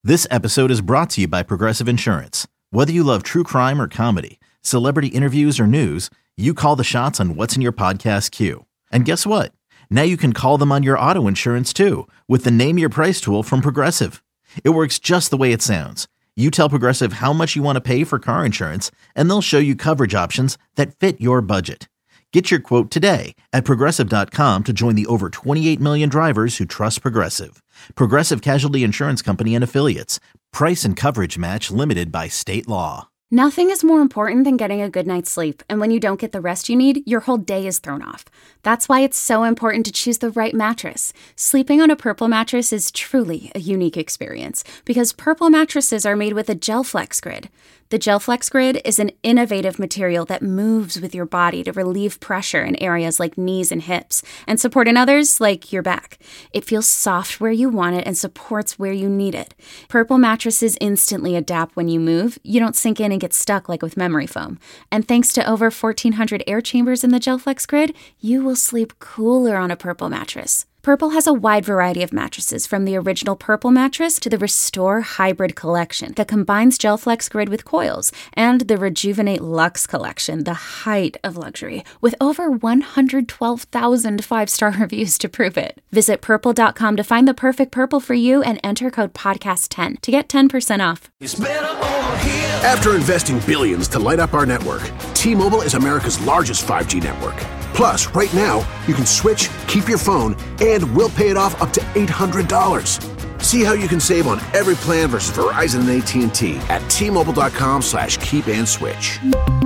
This episode is brought to you by Progressive Insurance. Whether you love true crime or comedy, celebrity interviews or news, you call the shots on what's in your podcast queue. And guess what? Now you can call them on your auto insurance too with the Name Your Price tool from Progressive. It works just the way it sounds. You tell Progressive how much you want to pay for car insurance, and they'll show you coverage options that fit your budget. Get your quote today at Progressive.com to join the over 28 million drivers who trust Progressive. Progressive Casualty Insurance Company and Affiliates. Price and coverage match limited by state law. Nothing is more important than getting a good night's sleep, and when you don't get the rest you need, your whole day is thrown off. That's why it's so important to choose the right mattress. Sleeping on a Purple mattress is truly a unique experience because Purple mattresses are made with a GelFlex Grid. The GelFlex Grid is an innovative material that moves with your body to relieve pressure in areas like knees and hips and support in others like your back. It feels soft where you want it and supports where you need it. Purple mattresses instantly adapt when you move. You don't sink in and get stuck like with memory foam. And thanks to over 1,400 air chambers in the GelFlex Grid, you will sleep cooler on a Purple mattress. Purple has a wide variety of mattresses, from the original Purple mattress to the Restore Hybrid collection that combines GelFlex Grid with coils, and the Rejuvenate Luxe collection, the height of luxury, with over 112,000 five-star reviews to prove it. Visit Purple.com to find the perfect Purple for you and enter code podcast10 to get 10% off. After investing billions to light up our network, T-Mobile is America's largest 5G network. Plus, right now, you can switch, keep your phone, and we'll pay it off up to $800. See how you can save on every plan versus Verizon and AT&T at T-Mobile.com/keep-and-switch.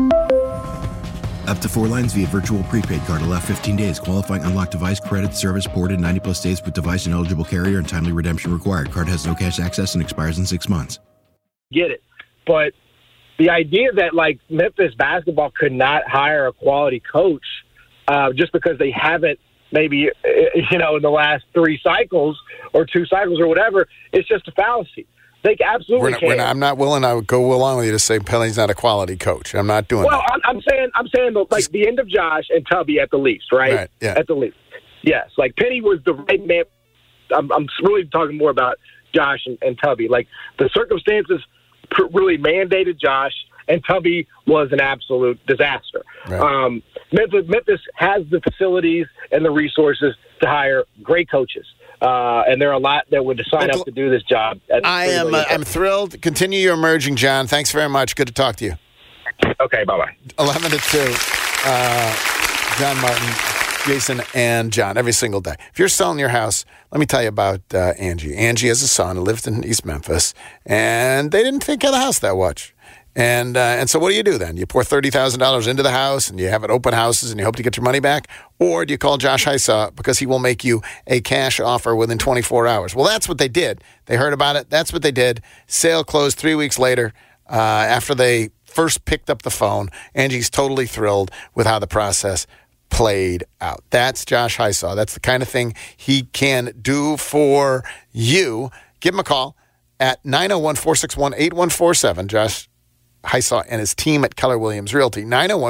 Up to 4 lines via virtual prepaid card. Allow 15 days. Qualifying unlocked device credit service ported 90-plus days with device and eligible carrier and timely redemption required. Card has no cash access and expires in 6 months. Get it. But the idea that, like, Memphis basketball could not hire a quality coach just because they haven't maybe, in the last 3 cycles or 2 cycles or whatever, it's just a fallacy. They absolutely can. I'm not willing to go along with you to say Penny's not a quality coach. I'm not doing that. Well, I'm saying like the end of Josh and Tubby at the least, right? Right, yeah. At the least. Yes. Like Penny was the right man. I'm really talking more about Josh and Tubby. Like the circumstances really mandated Josh, and Tubby was an absolute disaster. Right. Memphis has the facilities and the resources to hire great coaches. And there are a lot that would sign up to do this job. I'm thrilled. Continue your emerging, John. Thanks very much. Good to talk to you. Okay, bye-bye. 11 to 2. John Martin, Jason, and John every single day. If you're selling your house, let me tell you about Angie. Angie has a son who lived in East Memphis, and they didn't take care of the house that much. And so what do you do then? You pour $30,000 into the house and you have it open houses and you hope to get your money back? Or do you call Josh Hysaw because he will make you a cash offer within 24 hours? Well, that's what they did. They heard about it. That's what they did. Sale closed 3 weeks later after they first picked up the phone. Angie's totally thrilled with how the process played out. That's Josh Hysaw. That's the kind of thing he can do for you. Give him a call at 901-461-8147. Josh Hysaw and his team at Keller Williams Realty,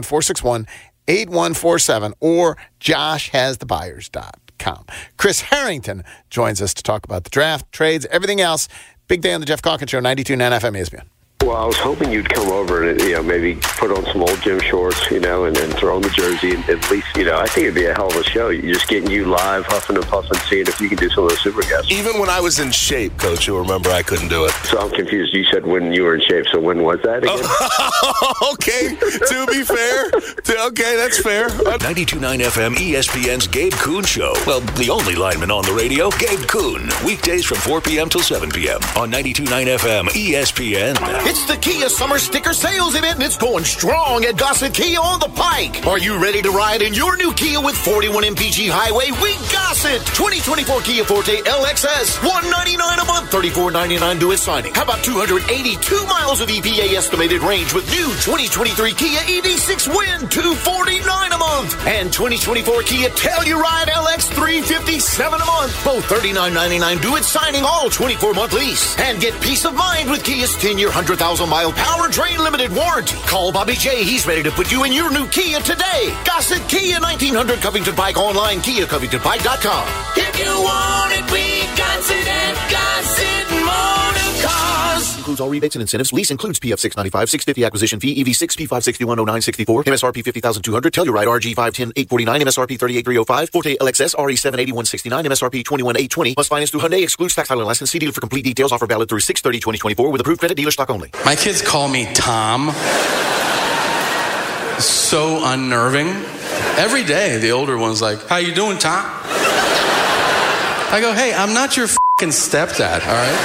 901-461-8147, or joshhasthebuyers.com. Chris Harrington joins us to talk about the draft, trades, everything else. Big day on the Jeff Calkins Show, 92.9 FM ESPN. Well, I was hoping you'd come over and, maybe put on some old gym shorts, and then throw on the jersey. And at least, I think it'd be a hell of a show. You're just getting you live, huffing and puffing, seeing if you can do some of those super guests. Even when I was in shape, Coach, you'll remember I couldn't do it. So I'm confused. You said when you were in shape, so when was that again? Okay, to be fair. Okay, that's fair. 92.9 FM ESPN's Gabe Kuhn Show. Well, the only lineman on the radio, Gabe Kuhn. Weekdays from 4 p.m. till 7 p.m. on 92.9 FM ESPN. It's the Kia Summer Sticker Sales Event, and it's going strong at Gossett Kia on the Pike. Are you ready to ride in your new Kia with 41 MPG Highway? We Gossett! 2024 Kia Forte LXS, $199 a month, $34.99 due at signing. How about 282 miles of EPA estimated range with new 2023 Kia EV6 Win, $249 a month. And 2024 Kia Telluride LX, $357 a month, both $39.99 due at signing, all 24-month lease. And get peace of mind with Kia's 10-year, 100,000-mile powertrain limited warranty. Call Bobby J. He's ready to put you in your new Kia today. Gossett Kia, 1900 Covington Pike, online, KiaCovingtonPike.com. If you want it, we got it at Gossett Motor Car. includes all rebates and incentives. Lease includes PF 695, 650 acquisition fee, EV6, P561, 0964, MSRP 50,200, Telluride RG 510, 849, MSRP 38305, Forte LXS RE 78169, MSRP 21820. Must finance through Hyundai. Excludes tax title and license. See dealer for complete details. Offer valid through 6/30/2024 with approved credit. Dealer stock only. My kids call me Tom. So unnerving. Every day, the older one's like, "How you doing, Tom?" I go, "Hey, I'm not your fucking stepdad, all right?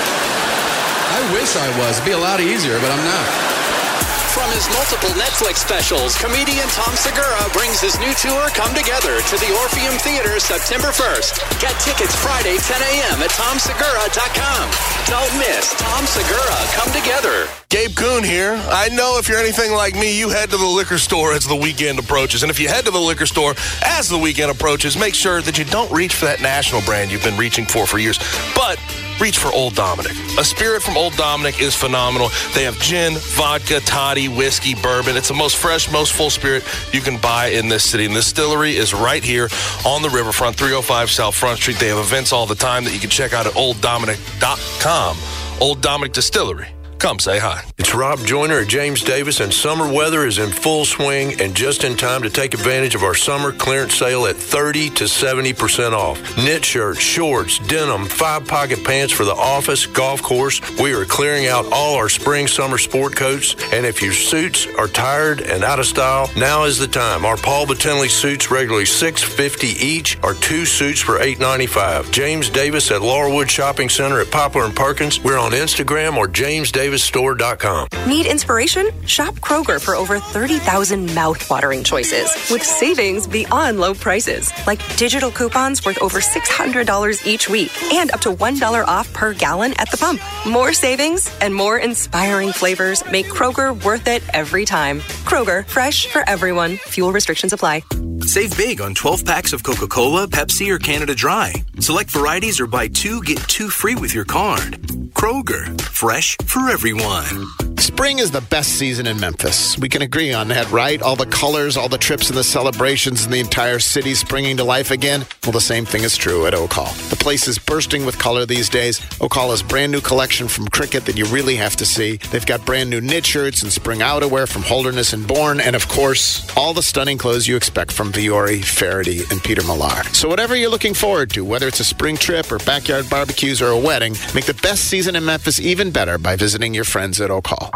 I wish I was. It'd be a lot easier, but I'm not." From his multiple Netflix specials, comedian Tom Segura brings his new tour, Come Together, to the Orpheum Theater September 1st. Get tickets Friday, 10 a.m. at TomSegura.com. Don't miss Tom Segura, Come Together. Gabe Kuhn here. I know if you're anything like me, you head to the liquor store as the weekend approaches. And if you head to the liquor store as the weekend approaches, make sure that you don't reach for that national brand you've been reaching for years, but reach for Old Dominick. A spirit from Old Dominick is phenomenal. They have gin, vodka, toddy, whiskey, bourbon. It's the most fresh, most full spirit you can buy in this city. And the distillery is right here on the riverfront, 305 South Front Street. They have events all the time that you can check out at OldDominick.com. Old Dominick Distillery. Come say hi. It's Rob Joyner at James Davis, and summer weather is in full swing and just in time to take advantage of our summer clearance sale at 30 to 70% off. Knit shirts, shorts, denim, 5-pocket pants for the office, golf course. We are clearing out all our spring, summer sport coats, and if your suits are tired and out of style, now is the time. Our Paul Batinley suits regularly $650 each, or 2 suits for $895. James Davis at Laurelwood Shopping Center at Poplar and Perkins. We're on Instagram or JamesDavisStore.com. Need inspiration? Shop Kroger for over 30,000 mouth-watering choices with savings beyond low prices, like digital coupons worth over $600 each week and up to $1 off per gallon at the pump. More savings and more inspiring flavors make Kroger worth it every time. Kroger, fresh for everyone. Fuel restrictions apply. Save big on 12 packs of Coca-Cola, Pepsi, or Canada Dry. Select varieties or buy 2, get 2 free with your card. Kroger, fresh for everyone. Spring is the best season in Memphis. We can agree on that, right? All the colors, all the trips and the celebrations, and the entire city springing to life again. Well, the same thing is true at Ocall. The place is bursting with color these days. Ocall has brand new collection from Cricket that you really have to see. They've got brand new knit shirts and spring outerwear from Holderness and Bourne, and of course, all the stunning clothes you expect from Viore, Faraday, and Peter Millar. So whatever you're looking forward to, whether it's a spring trip or backyard barbecues or a wedding, make the best season in Memphis even better by visiting your friends at Ocall.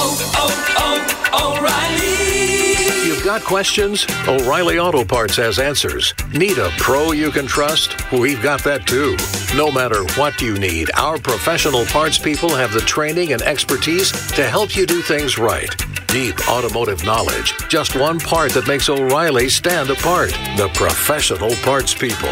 O'Reilly. You've got questions? O'Reilly Auto Parts has answers. Need a pro you can trust? We've got that too. No matter what you need, our professional parts people have the training and expertise to help you do things right. Deep automotive knowledge. Just one part that makes O'Reilly stand apart. The professional parts people.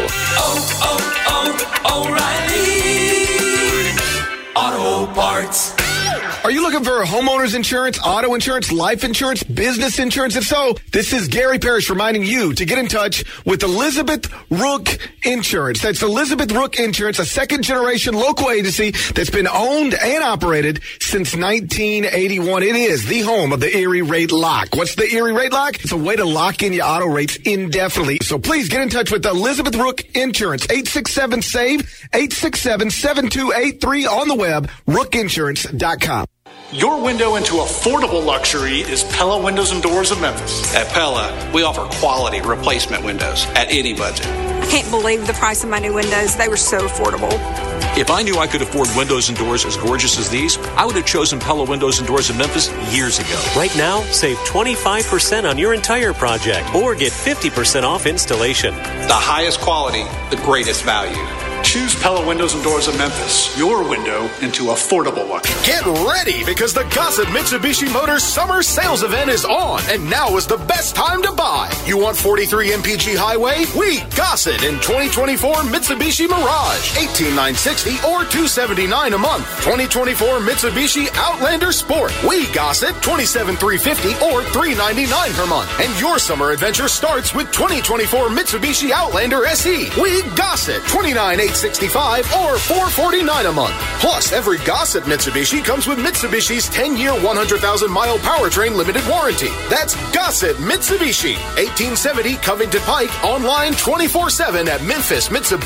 O'Reilly Auto Parts. Are you looking for homeowners insurance, auto insurance, life insurance, business insurance? If so, this is Gary Parrish reminding you to get in touch with Elizabeth Rook Insurance. That's Elizabeth Rook Insurance, a second-generation local agency that's been owned and operated since 1981. It is the home of the Erie Rate Lock. What's the Erie Rate Lock? It's a way to lock in your auto rates indefinitely. So please get in touch with Elizabeth Rook Insurance, 867-SAVE, 867-7283 on the web, rookinsurance.com. Your window into affordable luxury is Pella Windows and Doors of Memphis. At Pella, we offer quality replacement windows at any budget. Can't believe the price of my new windows. They were so affordable. If I knew I could afford windows and doors as gorgeous as these, I would have chosen Pella Windows and Doors of Memphis years ago. Right now, save 25% on your entire project or get 50% off installation. The highest quality, the greatest value. Choose Pella Windows and Doors of Memphis, your window into affordable luxury. Get ready because the Gossett Mitsubishi Motors Summer Sales Event is on, and now is the best time to buy. You want 43 MPG Highway? We Gossett in 2024 Mitsubishi Mirage, $18,960 or $279 a month. 2024 Mitsubishi Outlander Sport. We Gossett, $27,350 or $399 per month. And your summer adventure starts with 2024 Mitsubishi Outlander SE. We Gossett, $29,865 or $449 a month. Plus, every Gossett Mitsubishi comes with Mitsubishi's 10-year, 100,000-mile powertrain limited warranty. That's Gossett Mitsubishi, 1870 Covington Pike, online 24/7 at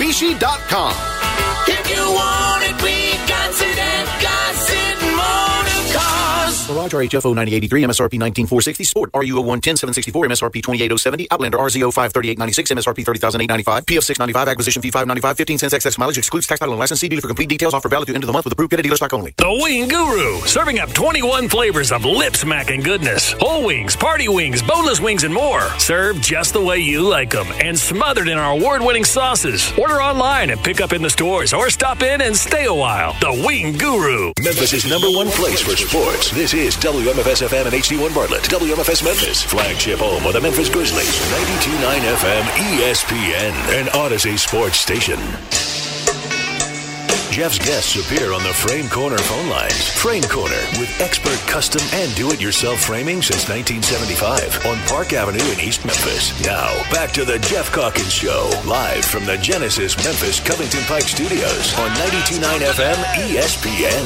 MemphisMitsubishi.com. If you want it, we got it at Gossett Motors. Mirage RHFO 9083, MSRP 19460. Sport RUO 110764, MSRP 28070. Outlander RZO 53896, MSRP 30895. PF 695, acquisition fee 595, 15 cents excess mileage, excludes tax, title, and license. See dealer for complete details. Offer valid to end of the month with approved credit dealer stock only. The Wing Guru, serving up 21 flavors of lip-smacking goodness. Whole wings, party wings, boneless wings, and more. Served just the way you like them and smothered in our award-winning sauces. Order online and pick up in the stores or stop in and stay a while. The Wing Guru. Memphis' #1 place for sports. This is WMFS FM and HD1 Bartlett. WMFS Memphis, flagship home of the Memphis Grizzlies. 92.9 FM ESPN, an Odyssey sports station. Jeff's guests appear on the Frame Corner phone lines. Frame Corner, with expert custom and do-it-yourself framing since 1975 on Park Avenue in East Memphis. Now, back to the Jeff Calkins Show, live from the Genesis Memphis Covington Pike Studios on 92.9 FM ESPN.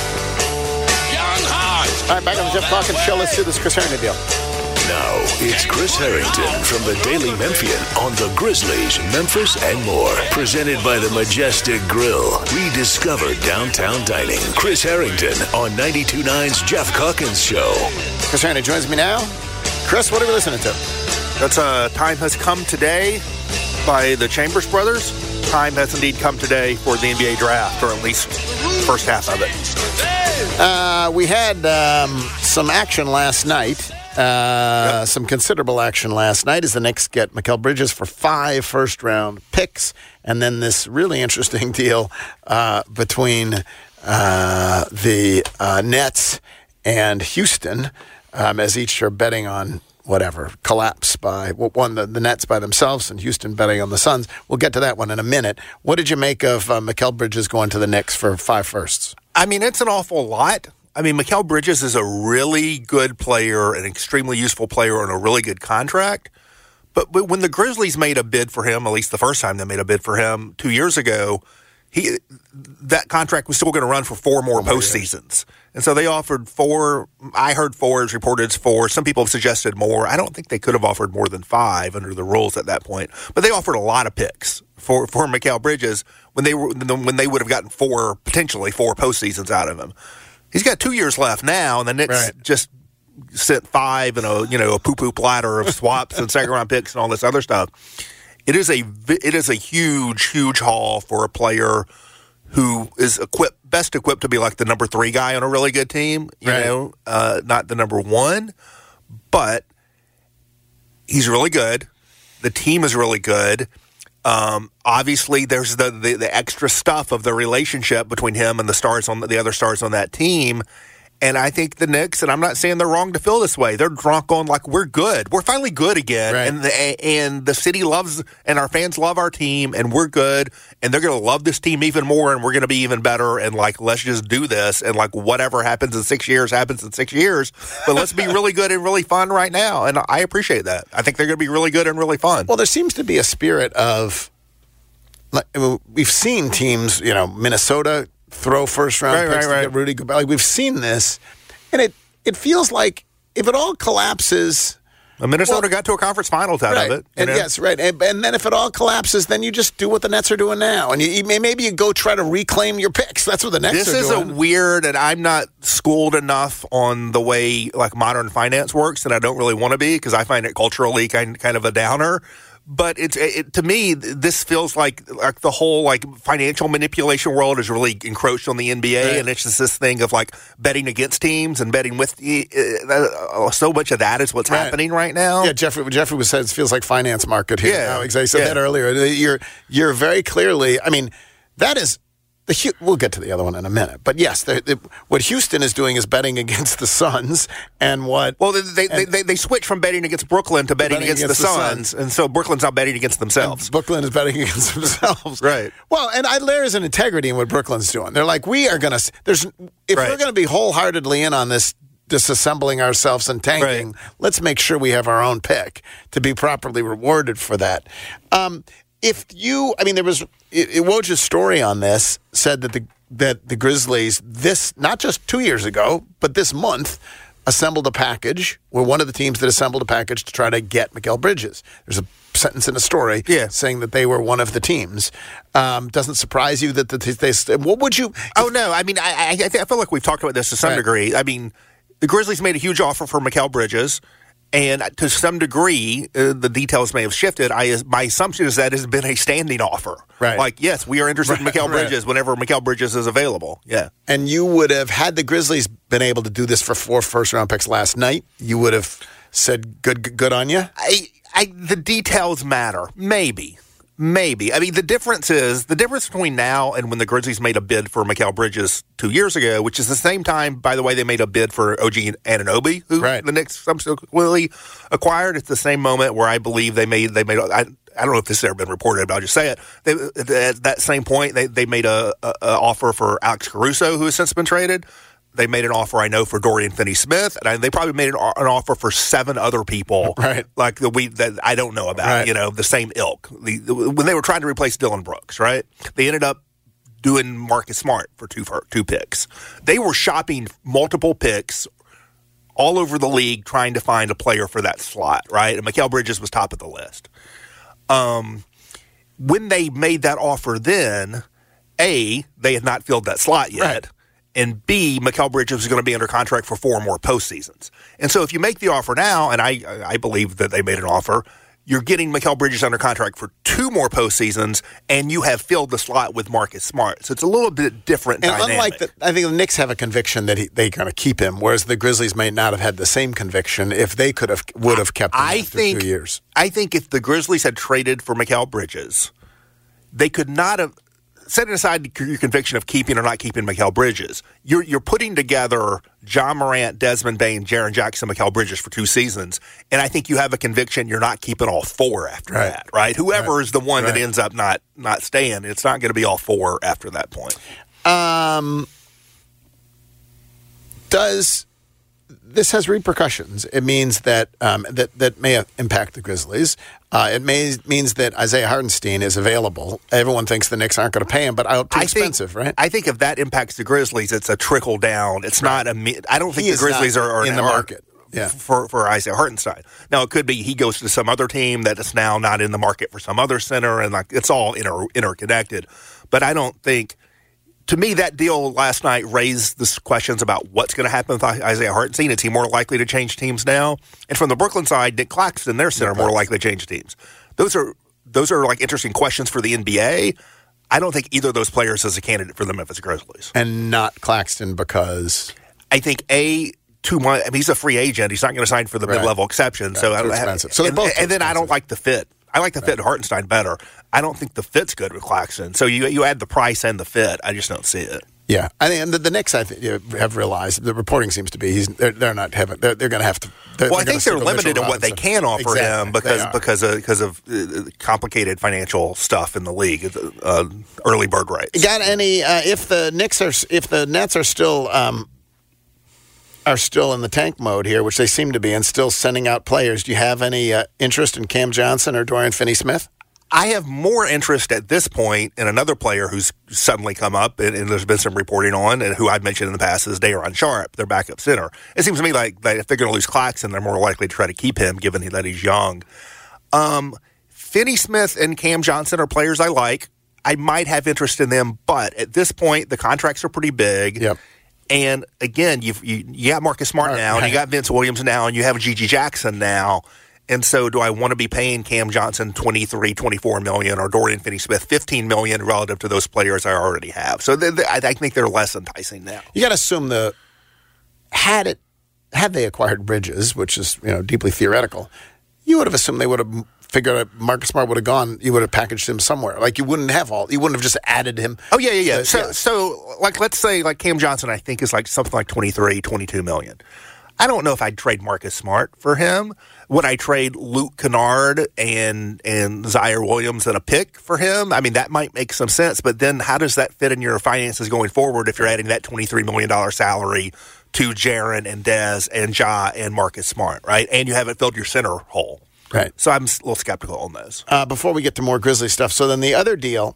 All right, back on the Jeff Calkins Show. Let's do this Chris Harrington deal. Now, it's Chris Harrington from the Daily Memphian on the Grizzlies, Memphis, and more. Presented by the Majestic Grill. Rediscover downtown dining. Chris Harrington on 92.9's Jeff Calkins Show. Chris Harrington joins me now. Chris, what are we listening to? That's Time Has Come Today by the Chambers Brothers. Time has indeed come today for the NBA draft, or at least first half of it. We had some action last night. Some considerable action last night as the Knicks get Mikal Bridges for 5 first-round picks, and then this really interesting deal between the Nets and Houston, as each are betting on whatever collapse by the Nets by themselves, and Houston betting on the Suns. We'll get to that one in a minute. What did you make of Mikal Bridges going to the Knicks for 5 firsts? I mean, it's an awful lot. I mean, Mikal Bridges is a really good player, an extremely useful player on a really good contract. But when the Grizzlies made a bid for him, at least the first time they made a bid for him 2 years ago, that contract was still going to run for 4 more postseasons. And so they offered 4. I heard 4, as reported as 4. Some people have suggested more. I don't think they could have offered more than 5 under the rules at that point. But they offered a lot of picks for Mikal Bridges when they would have gotten potentially 4 postseasons out of him. He's got 2 years left now, and the Knicks just sent 5 and a poo-poo platter of swaps and second-round picks and all this other stuff. It is a huge, huge haul for a player who is best equipped to be like the number 3 guy on a really good team, not the number 1, but he's really good. The team is really good. Obviously, there's the extra stuff of the relationship between him and the other stars on that team. And I think the Knicks, and I'm not saying they're wrong to feel this way, they're drunk on like, we're good. We're finally good again. Right. And the city loves, and our fans love our team, and we're good. And they're going to love this team even more, and we're going to be even better. And like, let's just do this. And like, whatever happens in 6 years happens in 6 years. But let's be really good and really fun right now. And I appreciate that. I think they're going to be really good and really fun. Well, there seems to be a spirit of, we've seen teams, Minnesota throw first-round picks to get Rudy Gobert. Like, we've seen this, and it feels like if it all collapses... Minnesota got to a conference finals out of it. Yes, right. And then if it all collapses, then you just do what the Nets are doing now. And maybe you go try to reclaim your picks. That's what the Nets are doing. This is a weird, and I'm not schooled enough on the way like modern finance works, and I don't really want to be because I find it culturally kind of a downer. But to me, this feels like the whole like financial manipulation world is really encroached on the NBA, and it's just this thing of like betting against teams and betting with. So much of that is what's happening right now. Yeah, Jeffrey was saying it feels like finance market here. Yeah, I said that earlier. You're very clearly. I mean, that is. We'll get to the other one in a minute, but yes, what Houston is doing is betting against the Suns, and what? Well, they switch from betting against Brooklyn to betting against the Suns, and so Brooklyn's now betting against themselves. Brooklyn is betting against themselves, right? Well, and there's an integrity in what Brooklyn's doing. They're like, we are going to. We're going to be wholeheartedly in on this. Disassembling ourselves and tanking. Let's make sure we have our own pick to be properly rewarded for that. There was Woj's story on this said that the Grizzlies not just 2 years ago, but this month assembled a package. We're one of the teams that assembled a package to try to get Mikal Bridges. There's a sentence in the story saying that they were one of the teams. Doesn't surprise you that they what would you? Oh no, I mean I feel like we've talked about this to some degree. I mean. the Grizzlies made a huge offer for Mikal Bridges. And to some degree, the details may have shifted. My assumption is that has been a standing offer. Right. Like, yes, we are interested in Mikal Bridges whenever Mikal Bridges is available. Yeah. And you would have, had the Grizzlies been able to do this for 4 first-round picks last night, you would have said, good on you? The details matter. Maybe. I mean, the difference between now and when the Grizzlies made a bid for Mikal Bridges 2 years ago, which is the same time, by the way, they made a bid for OG Anunoby, who the Knicks subsequently acquired. It's the same moment where I believe they made. I don't know if this has ever been reported, but I'll just say it. At that same point, they made a offer for Alex Caruso, who has since been traded. They made an offer, I know, for Dorian Finney-Smith, and they probably made an offer for 7 other people, like that I don't know about, the same ilk. When they were trying to replace Dillon Brooks, right? They ended up doing Marcus Smart for two picks. They were shopping multiple picks all over the league trying to find a player for that slot, right? And Mikal Bridges was top of the list. When they made that offer then, A, they had not filled that slot yet. Right. And B, Mikal Bridges was going to be under contract for 4 more postseasons. And so if you make the offer now, and I believe that they made an offer, you're getting Mikal Bridges under contract for 2 more postseasons, and you have filled the slot with Marcus Smart. So it's a little bit different and dynamic. Unlike I think the Knicks have a conviction that they're going to keep him, whereas the Grizzlies may not have had the same conviction if they would have kept him for 2 years. I think if the Grizzlies had traded for Mikal Bridges, they could not have – setting aside your conviction of keeping or not keeping Mikal Bridges, you're putting together John Morant, Desmond Bane, Jaren Jackson, Mikal Bridges for 2 seasons, and I think you have a conviction you're not keeping all 4 after that, right? Whoever is the one that ends up not staying, it's not going to be all 4 after that point. This has repercussions. It means that that may impact the Grizzlies. It means that Isaiah Hartenstein is available. Everyone thinks the Knicks aren't going to pay him, but too expensive, right? I think if that impacts the Grizzlies, it's a trickle down. It's not I don't think the Grizzlies are in the market. Yeah. For Isaiah Hartenstein. Now, it could be he goes to some other team that is now not in the market for some other center, and it's all interconnected. But I don't think. To me, that deal last night raised the questions about what's going to happen with Isaiah Hartenstein. Is he more likely to change teams now? And from the Brooklyn side, Nick Claxton, their center, more likely to change teams. Those are like interesting questions for the NBA. I don't think either of those players is a candidate for the Memphis Grizzlies. And not Claxton because? I think, 2 months. I mean, he's a free agent. He's not going to sign for the mid-level exception. So I don't expensive. So they're both and then I don't like the fit. I like the fit in Hartenstein better. I don't think the fit's good with Claxton. So you add the price and the fit. I just don't see it. Yeah, I think the Knicks have realized the reporting seems to be they're not having they're going to have to. Well, I think they're limited in what they can offer him because of complicated financial stuff in the league, early bird rights. You got any? If the Nets are still in the tank mode here, which they seem to be, and still sending out players, do you have any interest in Cam Johnson or Dorian Finney-Smith? I have more interest at this point in another player who's suddenly come up, and there's been some reporting on, and who I've mentioned in the past is Daron Sharp, their backup center. It seems to me like if they're going to lose Claxton, they're more likely to try to keep him, given that he's young. Finney-Smith and Cam Johnson are players I like. I might have interest in them, but at this point, the contracts are pretty big. Yep. And again, you got Marcus Smart now, and you got Vince Williams now, and you have Gigi Jackson now. And so do I want to be paying Cam Johnson $23, $24 million or Dorian Finney-Smith $15 million relative to those players I already have? So I think they're less enticing now. You got to assume had they acquired Bridges, which is deeply theoretical, you would have assumed they would have figured out Marcus Smart would have gone. You would have packaged him somewhere. Like you wouldn't have just added him. Oh yeah. So like let's say like Cam Johnson, I think is like something like $23, $22 million. I don't know if I'd trade Marcus Smart for him. Would I trade Luke Kennard and Zaire Williams and a pick for him? I mean, that might make some sense, but then how does that fit in your finances going forward if you're adding that $23 million salary to Jaren and Dez and Ja and Marcus Smart, right? And you haven't filled your center hole. Right. So I'm a little skeptical on those. Before we get to more Grizzly stuff, so then the other deal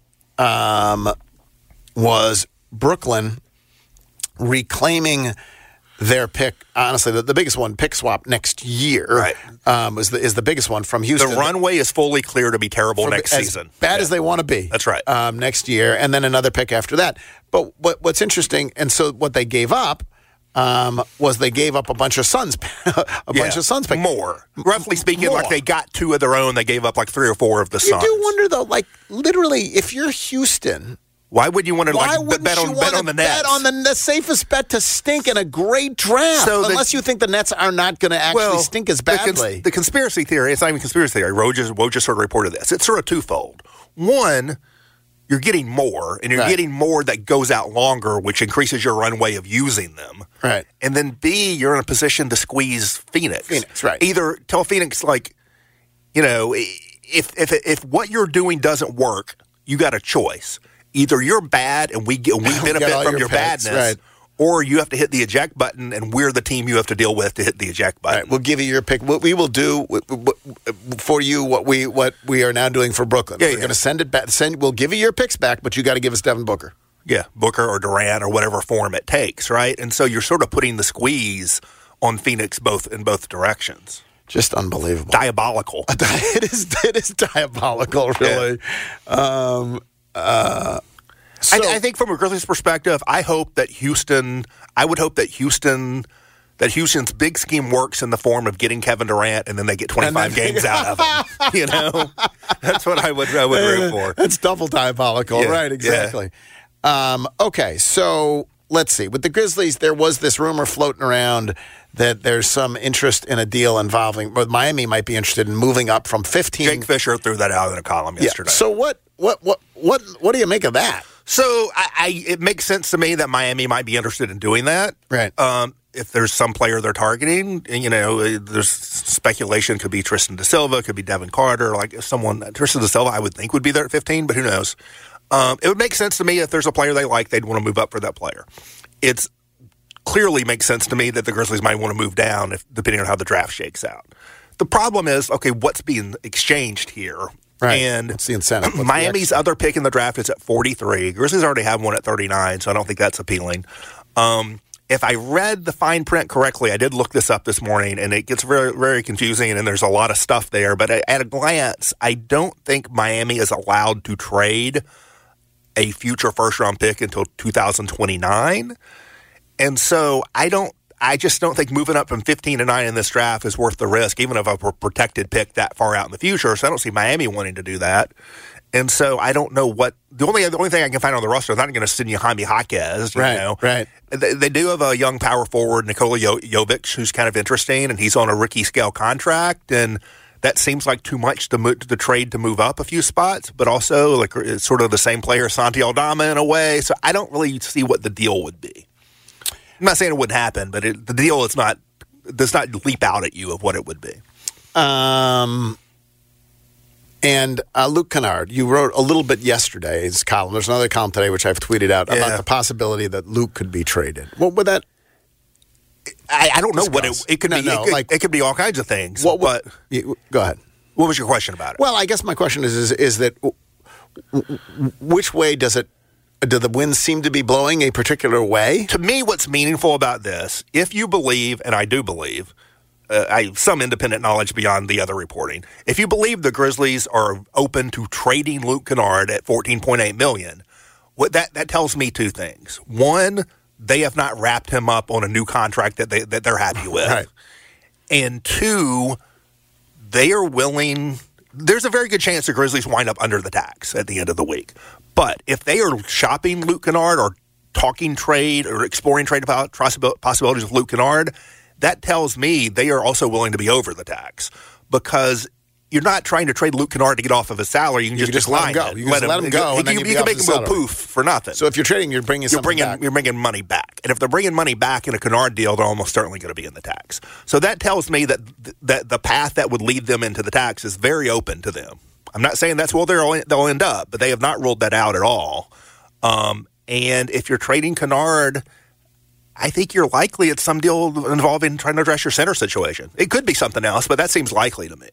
was Brooklyn reclaiming their pick, honestly, the biggest one, pick swap next year, right? Is the biggest one from Houston. The runway is fully clear to be terrible next season. Bad as they want to be. That's right. Next year, and then another pick after that. But what's interesting, and so what they gave up was they gave up a bunch of Suns, bunch of Suns picks. More. Roughly speaking, like they got 2 of their own. They gave up like 3 or 4 of the Suns. You do wonder, though, like literally, if you're Houston, why would you want to bet on the Nets? Bet on the safest bet to stink in a great draft, unless you think the Nets are not going to actually stink as badly. The conspiracy theory, it's not even conspiracy theory. Woj just sort of reported this. It's sort of twofold. One, you're getting more, and you're getting more that goes out longer, which increases your runway of using them. Right. And then B, you're in a position to squeeze Phoenix. Right. Either tell Phoenix, like, if what you're doing doesn't work, you got a choice. Either you're bad and we benefit from your badness, or you have to hit the eject button, and we're the team you have to deal with to hit the eject button. Right. We'll give you your pick. What we will do for you, what we are now doing for Brooklyn. We're going to send it back. We'll give you your picks back, but you got to give us Devin Booker. Yeah, Booker or Durant or whatever form it takes, right? And so you're sort of putting the squeeze on Phoenix in both directions. Just unbelievable. Diabolical. It is diabolical, really. Yeah. I think from a Grizzlies perspective, I would hope that Houston's big scheme works in the form of getting Kevin Durant, and then they get 25 games out of him. That's what I would root for. That's double diabolical, right? Exactly. Yeah. Okay, so let's see. With the Grizzlies, there was this rumor floating around that there's some interest in a deal involving, or Miami might be interested in moving up from 15. Jake Fisher threw that out in a column yesterday. So what do you make of that? So it makes sense to me that Miami might be interested in doing that. Right. If there's some player they're targeting, there's speculation. Could be Tristan Da Silva, could be Devin Carter, Tristan Da Silva I would think would be there at 15, but who knows? It would make sense to me if there's a player they like, they'd want to move up for that player. It's clearly makes sense to me that the Grizzlies might want to move down depending on how the draft shakes out. The problem is, what's being exchanged here? Right. And what's the incentive? Miami's other pick in the draft is at 43. Grizzlies already have one at 39, so I don't think that's appealing. If I read the fine print correctly, I did look this up this morning, and it gets very, very confusing, and there's a lot of stuff there. But at a glance, I don't think Miami is allowed to trade a future first-round pick until 2029. And so I just don't think moving up from 15 to 9 in this draft is worth the risk, even if a protected pick that far out in the future. So I don't see Miami wanting to do that. And so I don't know the only thing I can find on the roster is not going to send you Jaime Jaquez. Right. They do have a young power forward, Nikola Jovic, who's kind of interesting, and he's on a rookie scale contract, and that seems like too much to trade to move up a few spots, but also it's sort of the same player, Santi Aldama, in a way. So I don't really see what the deal would be. I'm not saying it wouldn't happen, but the deal does not leap out at you of what it would be. And Luke Kennard, you wrote a little bit yesterday's column. There's another column today which I've tweeted out about the possibility that Luke could be traded. What would that? I don't know what it could be. It could be all kinds of things. Go ahead. What was your question about it? Well, I guess my question is that which way does it? Do the winds seem to be blowing a particular way? To me, what's meaningful about this, if you believe, and I do believe, I have some independent knowledge beyond the other reporting. If you believe the Grizzlies are open to trading Luke Kennard at $14.8 million, that tells me two things. One, they have not wrapped him up on a new contract that they're happy with. Right. And two, they are willing. There's a very good chance the Grizzlies wind up under the tax at the end of the week. But if they are shopping Luke Kennard or talking trade or exploring trade possibilities with Luke Kennard, that tells me they are also willing to be over the tax, because you're not trying to trade Luke Kennard to get off of his salary. You can just let him go. You can let him go. You can make him go poof for nothing. So if you're trading, you're bringing money back. And if they're bringing money back in a Kennard deal, they're almost certainly going to be in the tax. So that tells me that the path that would lead them into the tax is very open to them. I'm not saying that's where they'll end up, but they have not ruled that out at all. And if you're trading Kennard, I think you're likely it's some deal involving trying to address your center situation. It could be something else, but that seems likely to me.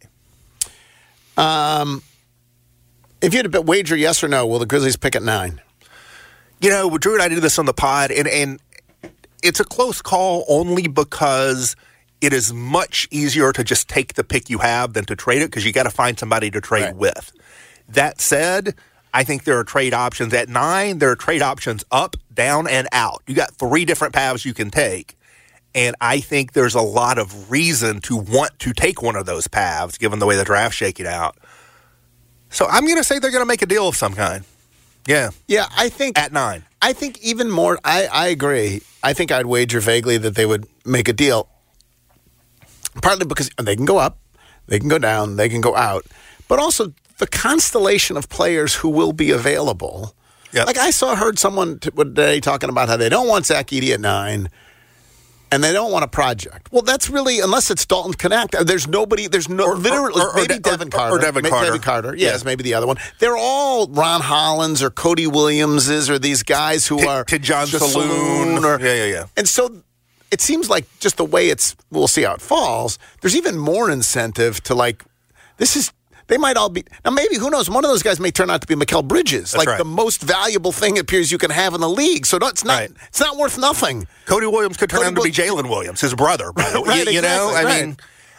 If you had to wager yes or no, will the Grizzlies pick at 9? Drew and I did this on the pod, and it's a close call only because it is much easier to just take the pick you have than to trade it, because you got to find somebody to trade with. That said, I think there are trade options at 9. There are trade options up, down, and out. You got 3 different paths you can take. And I think there's a lot of reason to want to take one of those paths, given the way the draft's shaking out. So I'm going to say they're going to make a deal of some kind. Yeah. Yeah, I think... At 9. I think even more... I agree. I think I'd wager vaguely that they would make a deal. Partly because they can go up, they can go down, they can go out. But also the constellation of players who will be available. Yep. Like I heard someone today talking about how they don't want Zach Edey at 9. And they don't want a project. Well, that's really, unless it's Dalton Connect, there's nobody, maybe Devin Carter. Or Devin Carter. Devin Carter, yes, maybe the other one. They're all Ron Hollands or Cody Williamses or these guys who are... John Saloon. Yeah. And so it seems like just the way we'll see how it falls, there's even more incentive to they might all be... Now, maybe, who knows, one of those guys may turn out to be Mikal Bridges. That's right. The most valuable thing it appears you can have in the league. So it's not worth nothing. Cody Williams could turn out to be Jalen Williams, his brother. Right, you know? exactly,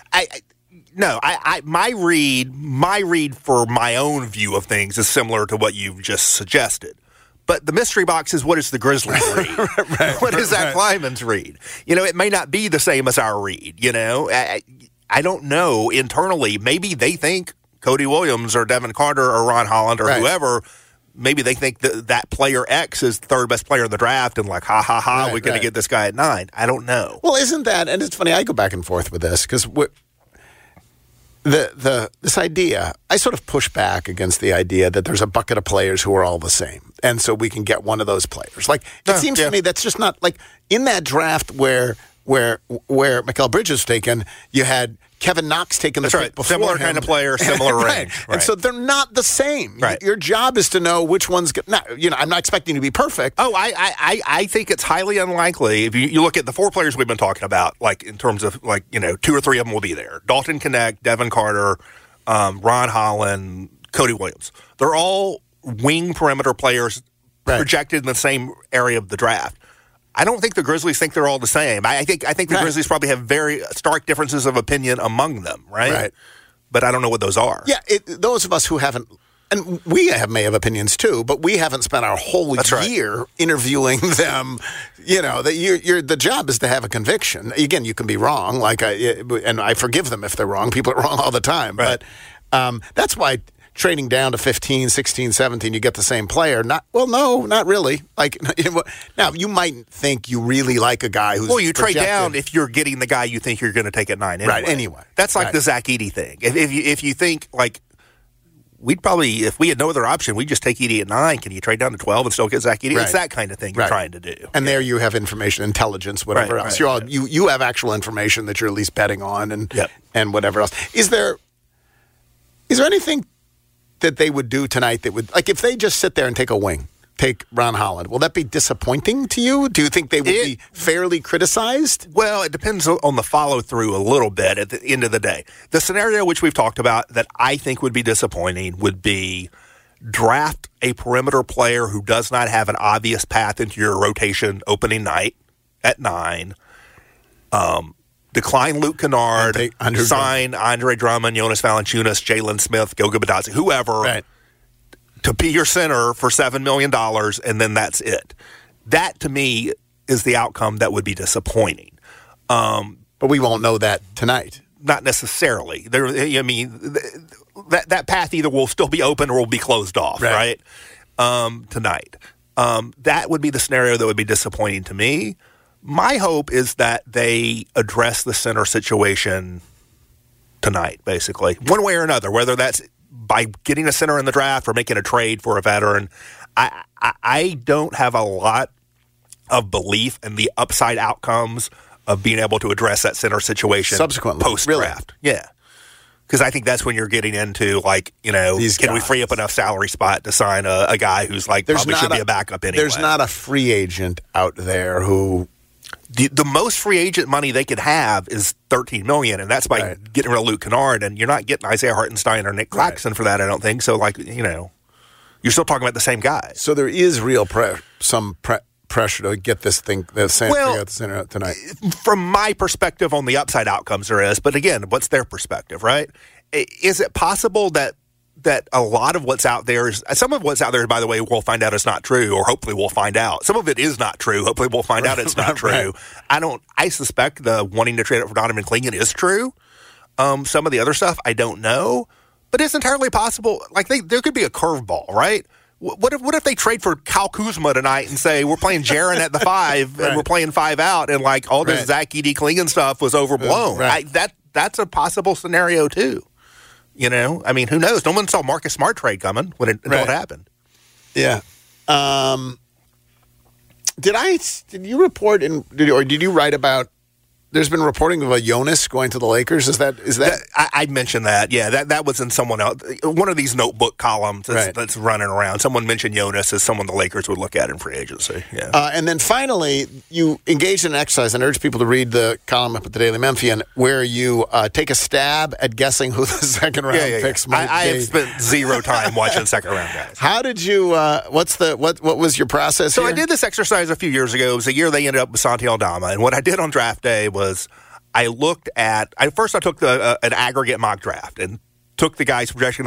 I mean, my read for my own view of things is similar to what you've just suggested. But the mystery box is, what is the Grizzlies read? What is Zach Kleiman's read? You know, it may not be the same as our read, you know? I don't know internally. Maybe they think Cody Williams or Devin Carter or Ron Holland or whoever, maybe they think that player X is the third best player in the draft and like, we're going to get this guy at 9. I don't know. Well, isn't that, and it's funny, I go back and forth with this because this idea, I sort of push back against the idea that there's a bucket of players who are all the same. And so we can get one of those players. Like, it seems to me that's just not, like, in that draft where Mikal Bridges was taken, you had Kevin Knox taken the pick before similar him. Kind of player, similar range. Right. And so they're not the same. Right. Your job is to know which one's good. I'm not expecting you to be perfect. Oh, I think it's highly unlikely. If you look at the 4 players we've been talking about, like in terms of 2 or 3 of them will be there. Dalton Connect, Devin Carter, Ron Holland, Cody Williams. They're all wing perimeter players projected in the same area of the draft. I don't think the Grizzlies think they're all the same. I think the Grizzlies probably have very stark differences of opinion among them, right? Right. But I don't know what those are. Yeah, those of us who haven't, and we may have opinions too, but we haven't spent our whole year interviewing them. You know, that the job is to have a conviction. Again, you can be wrong, and I forgive them if they're wrong. People are wrong all the time, but that's why. Trading down to 15, 16, 17, you get the same player. Not really. Like, now, you might think you really like a guy who's you trade down if you're getting the guy you think you're going to take at 9 anyway. Right, anyway. That's like the Zach Edey thing. If you think, like, we'd probably, if we had no other option, we'd just take Edey at 9. Can you trade down to 12 and still get Zach Edey? Right. It's that kind of thing you're trying to do. And there you have information, intelligence, whatever else. You have actual information that you're at least betting on and whatever else. Is there anything that they would do tonight that would, like, if they just sit there and take Ron Holland, will that be disappointing to you? Do you think they would be fairly criticized? Well, it depends on the follow-through a little bit at the end of the day. The scenario which we've talked about that I think would be disappointing would be draft a perimeter player who does not have an obvious path into your rotation opening night at 9, decline Luke Kennard, sign Andre Drummond, Jonas Valanciunas, Jalen Smith, Goga Bitadze, whoever, to be your center for $7 million, and then that's it. That, to me, is the outcome that would be disappointing. But we won't know that tonight. Not necessarily. That path either will still be open or will be closed off, right? Tonight. That would be the scenario that would be disappointing to me. My hope is that they address the center situation tonight, basically, one way or another, whether that's by getting a center in the draft or making a trade for a veteran. I don't have a lot of belief in the upside outcomes of being able to address that center situation subsequently post-draft. Really? Yeah. Because I think that's when you're getting into, like, can we free up enough salary spot to sign a guy who's, like, probably should be a backup anyway. There's not a free agent out there who... The most free agent money they could have is $13 million, and that's by getting rid of Luke Kennard, and you're not getting Isaiah Hartenstein or Nick Claxton for that, I don't think. So, like, you're still talking about the same guys. So there is real pressure to get this thing, the center tonight. From my perspective on the upside outcomes there is, but again, what's their perspective, right? Is it possible that that a lot of what's out there is, some of what's out there, by the way, we'll find out is not true, or hopefully we'll find out. Some of it is not true. Hopefully we'll find out it's not true. I suspect the wanting to trade up for Donovan Clingan is true. Some of the other stuff, I don't know, but it's entirely possible. Like there could be a curveball, right? What if they trade for Kyle Kuzma tonight and say we're playing Jaren at the 5 and we're playing 5 out, and like all this Zach Edey Clingan stuff was overblown. That's a possible scenario too. You know, I mean, who knows? No one saw Marcus Smart trade coming until it happened. Yeah. Did you report or did you write about? There's been reporting of a Jonas going to the Lakers. Is that? I mentioned that. Yeah, that was in someone else. One of these notebook columns that's running around. Someone mentioned Jonas as someone the Lakers would look at in free agency. Yeah. And then finally, you engaged in an exercise and urged people to read the column up at the Daily Memphian, where you take a stab at guessing who the second round picks might be. I have spent zero time watching second round guys. How did you? What was your process? So I did this exercise a few years ago. It was a year they ended up with Santi Aldama, and what I did on draft day was I looked at. I took an aggregate mock draft and took the guys projected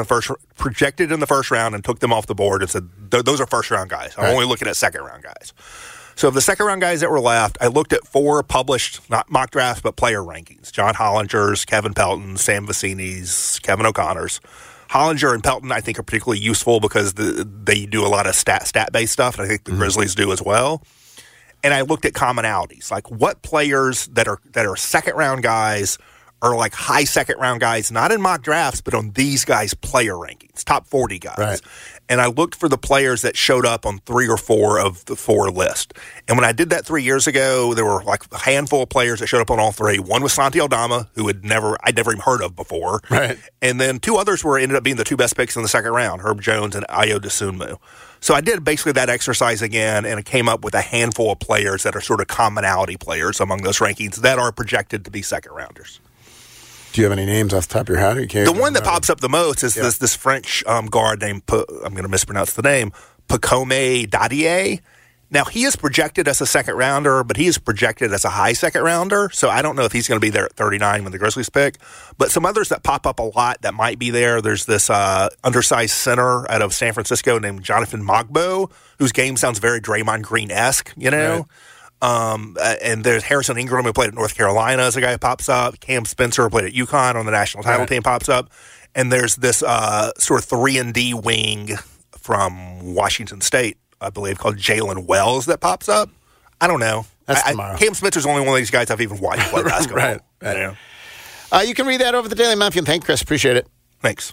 in the first round and took them off the board and said those are first round guys. I'm only looking at second round guys. So of the second round guys that were left, I looked at 4 published, not mock drafts, but player rankings: John Hollinger's, Kevin Pelton's, Sam Vecini's, Kevin O'Connor's. Hollinger and Pelton, I think, are particularly useful because they do a lot of stat based stuff, and I think the Grizzlies do as well. And I looked at commonalities, like what players that are second round guys are like high second round guys, not in mock drafts, but on these guys' player rankings, top 40 guys. Right. And I looked for the players that showed up on 3 or 4 of the 4 list. And when I did that 3 years ago, there were like a handful of players that showed up on all 3. One was Santi Aldama, who I'd never even heard of before. Right. And then 2 others ended up being the 2 best picks in the second round, Herb Jones and Ayo Dosunmu. So I did basically that exercise again, and it came up with a handful of players that are sort of commonality players among those rankings that are projected to be second rounders. Do you have any names off the top of your head? The one that pops up the most is this French guard named, I'm going to mispronounce the name, Pacome Dadier. Now, he is projected as a second rounder, but he is projected as a high second rounder, so I don't know if he's going to be there at 39 when the Grizzlies pick. But some others that pop up a lot that might be there, there's this undersized center out of San Francisco named Jonathan Mogbo, whose game sounds very Draymond Green-esque, you know? Right. And there's Harrison Ingram, who played at North Carolina, as a guy who pops up. Cam Spencer, who played at UConn on the national title team, pops up. And there's this sort of 3-and-D wing from Washington State, I believe, called Jalen Wells that pops up. I don't know. That's tomorrow. Cam Spencer's only one of these guys I've even watched play basketball. Right. You know? You can read that over the Daily Memphian. Thank you, Chris. Appreciate it. Thanks.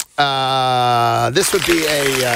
This would be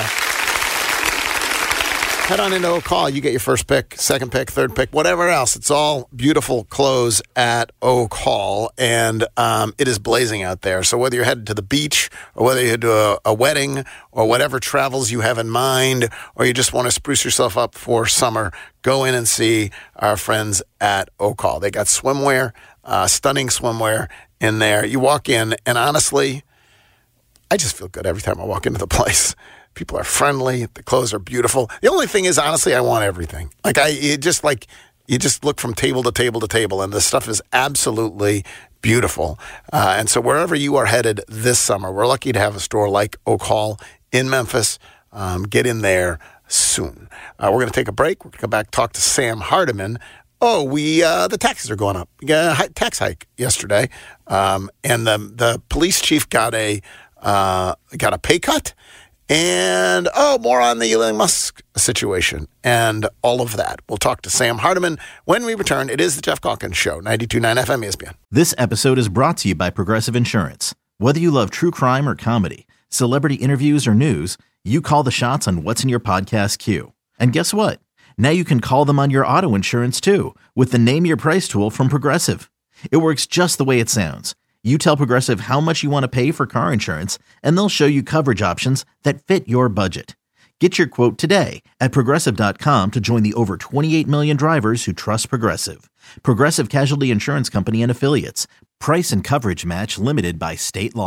head on into Oak Hall. You get your first pick, second pick, third pick, whatever else. It's all beautiful clothes at Oak Hall, and it is blazing out there. So whether you're headed to the beach or whether you're to a wedding or whatever travels you have in mind, or you just want to spruce yourself up for summer, go in and see our friends at Oak Hall. They got swimwear, stunning swimwear in there. You walk in, and honestly, I just feel good every time I walk into the place. People are friendly. The clothes are beautiful. The only thing is, honestly, I want everything. You just look from table to table to table, and the stuff is absolutely beautiful. And so wherever you are headed this summer, we're lucky to have a store like Oak Hall in Memphis. Get in there soon. We're going to take a break. We're going to come back, talk to Sam Hardiman. The taxes are going up. We got a tax hike yesterday, and the police chief got a pay cut. And, more on the Elon Musk situation and all of that. We'll talk to Sam Hardiman when we return. It is the Jeff Calkins Show, 92.9 FM ESPN. This episode is brought to you by Progressive Insurance. Whether you love true crime or comedy, celebrity interviews or news, you call the shots on what's in your podcast queue. And guess what? Now you can call them on your auto insurance, too, with the Name Your Price tool from Progressive. It works just the way it sounds. You tell Progressive how much you want to pay for car insurance, and they'll show you coverage options that fit your budget. Get your quote today at Progressive.com to join the over 28 million drivers who trust Progressive. Progressive Casualty Insurance Company and Affiliates. Price and coverage match limited by state law.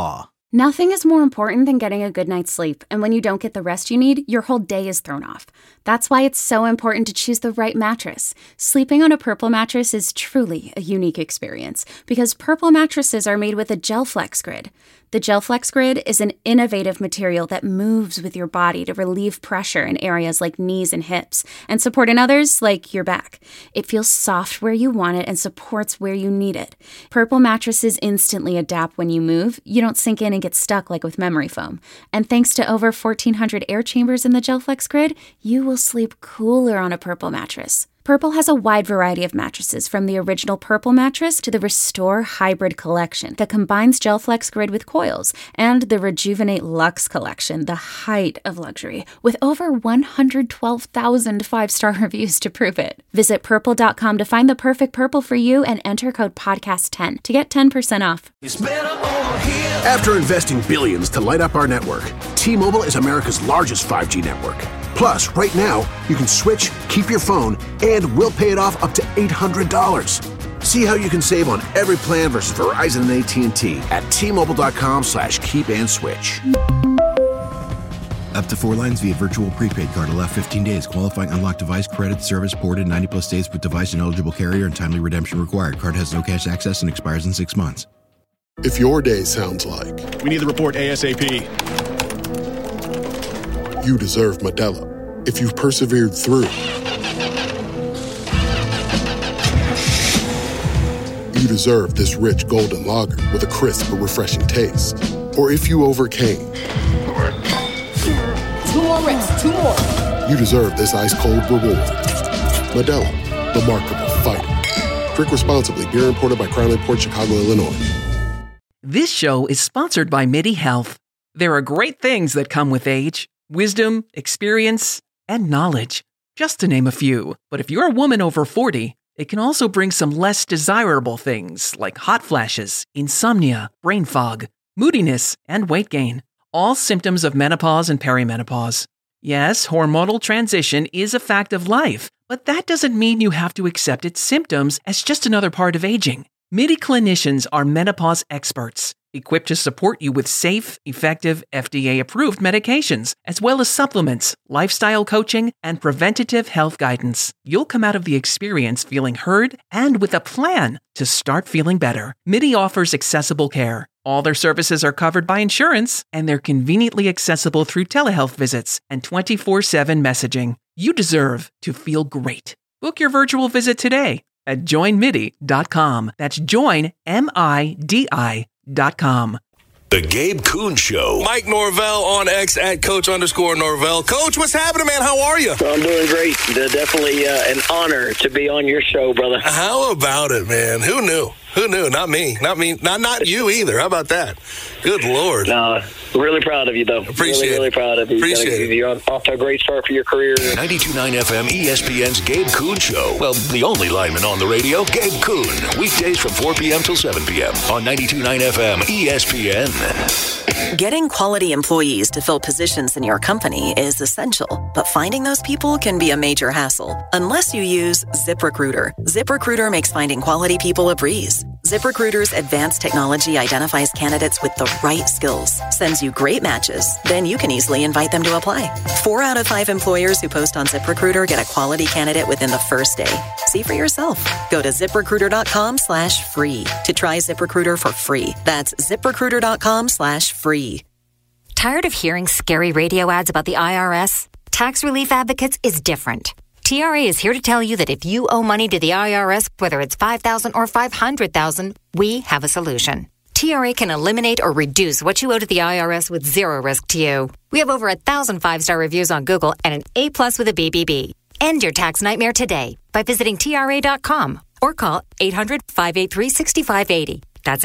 Nothing is more important than getting a good night's sleep, and when you don't get the rest you need, your whole day is thrown off. That's why it's so important to choose the right mattress. Sleeping on a Purple mattress is truly a unique experience because Purple mattresses are made with a GelFlex Grid. The GelFlex Grid is an innovative material that moves with your body to relieve pressure in areas like knees and hips and support in others like your back. It feels soft where you want it and supports where you need it. Purple mattresses instantly adapt when you move. You don't sink in and get stuck like with memory foam. And thanks to over 1,400 air chambers in the GelFlex Grid, you will sleep cooler on a Purple mattress. Purple has a wide variety of mattresses, from the original Purple mattress to the Restore Hybrid collection that combines GelFlex Grid with coils, and the Rejuvenate Luxe collection, the height of luxury, with over 112,000 five-star reviews to prove it. Visit Purple.com to find the perfect Purple for you and enter code PODCAST10 to get 10% off. After investing billions to light up our network, T-Mobile is America's largest 5G network. Plus, right now, you can switch, keep your phone, and we'll pay it off up to $800. See how you can save on every plan versus Verizon and AT&T at T-Mobile.com/keep-and-switch. Up to 4 lines via virtual prepaid card. Allow 15 days. Qualifying unlocked device credit service ported 90-plus days with device and eligible carrier and timely redemption required. Card has no cash access and expires in 6 months. If your day sounds like... We need the report ASAP. You deserve Modelo. If you've persevered through, you deserve this rich golden lager with a crisp but refreshing taste. Or if you overcame. 2 more reps, 2 more. You deserve this ice-cold reward. Modelo, the Remarkable Fighter. Drink responsibly. Beer imported by Crown Port Chicago, Illinois. This show is sponsored by MIDI Health. There are great things that come with age. Wisdom, experience, and knowledge, just to name a few. But if you're a woman over 40, it can also bring some less desirable things like hot flashes, insomnia, brain fog, moodiness, and weight gain. All symptoms of menopause and perimenopause. Yes, hormonal transition is a fact of life, but that doesn't mean you have to accept its symptoms as just another part of aging. MIDI clinicians are menopause experts, equipped to support you with safe, effective, FDA-approved medications, as well as supplements, lifestyle coaching, and preventative health guidance. You'll come out of the experience feeling heard and with a plan to start feeling better. MIDI offers accessible care. All their services are covered by insurance, and they're conveniently accessible through telehealth visits and 24/7 messaging. You deserve to feel great. Book your virtual visit today at joinmidi.com. That's joinmidi.com. The Gabe Kuhn Show. Mike Norvell on X at Coach_Norvell. Coach, what's happening, man? How are you? I'm doing great. Definitely an honor to be on your show, brother. How about it, man? Who knew? Who knew? Not me. Not me. Not you either. How about that? Good Lord. No, really proud of you, though. Appreciate really proud of you. Appreciate it. You're off to a great start for your career. 92.9 FM ESPN's Gabe Kuhn Show. Well, the only lineman on the radio, Gabe Kuhn. Weekdays from 4 p.m. till 7 p.m. on 92.9 FM ESPN. Getting quality employees to fill positions in your company is essential, but finding those people can be a major hassle unless you use ZipRecruiter. ZipRecruiter makes finding quality people a breeze. ZipRecruiter's advanced technology identifies candidates with the right skills, sends you great matches, then you can easily invite them to apply. 4 out of 5 employers who post on ZipRecruiter get a quality candidate within the first day. See for yourself. Go to ZipRecruiter.com/free to try ZipRecruiter for free. That's ZipRecruiter.com/free. Tired of hearing scary radio ads about the IRS? Tax Relief Advocates is different. TRA is here to tell you that if you owe money to the IRS, whether it's $5,000 or $500,000, we have a solution. TRA can eliminate or reduce what you owe to the IRS with zero risk to you. We have over 1,000 5-star reviews on Google and an A+ with a BBB. End your tax nightmare today by visiting TRA.com or call 800-583-6580. That's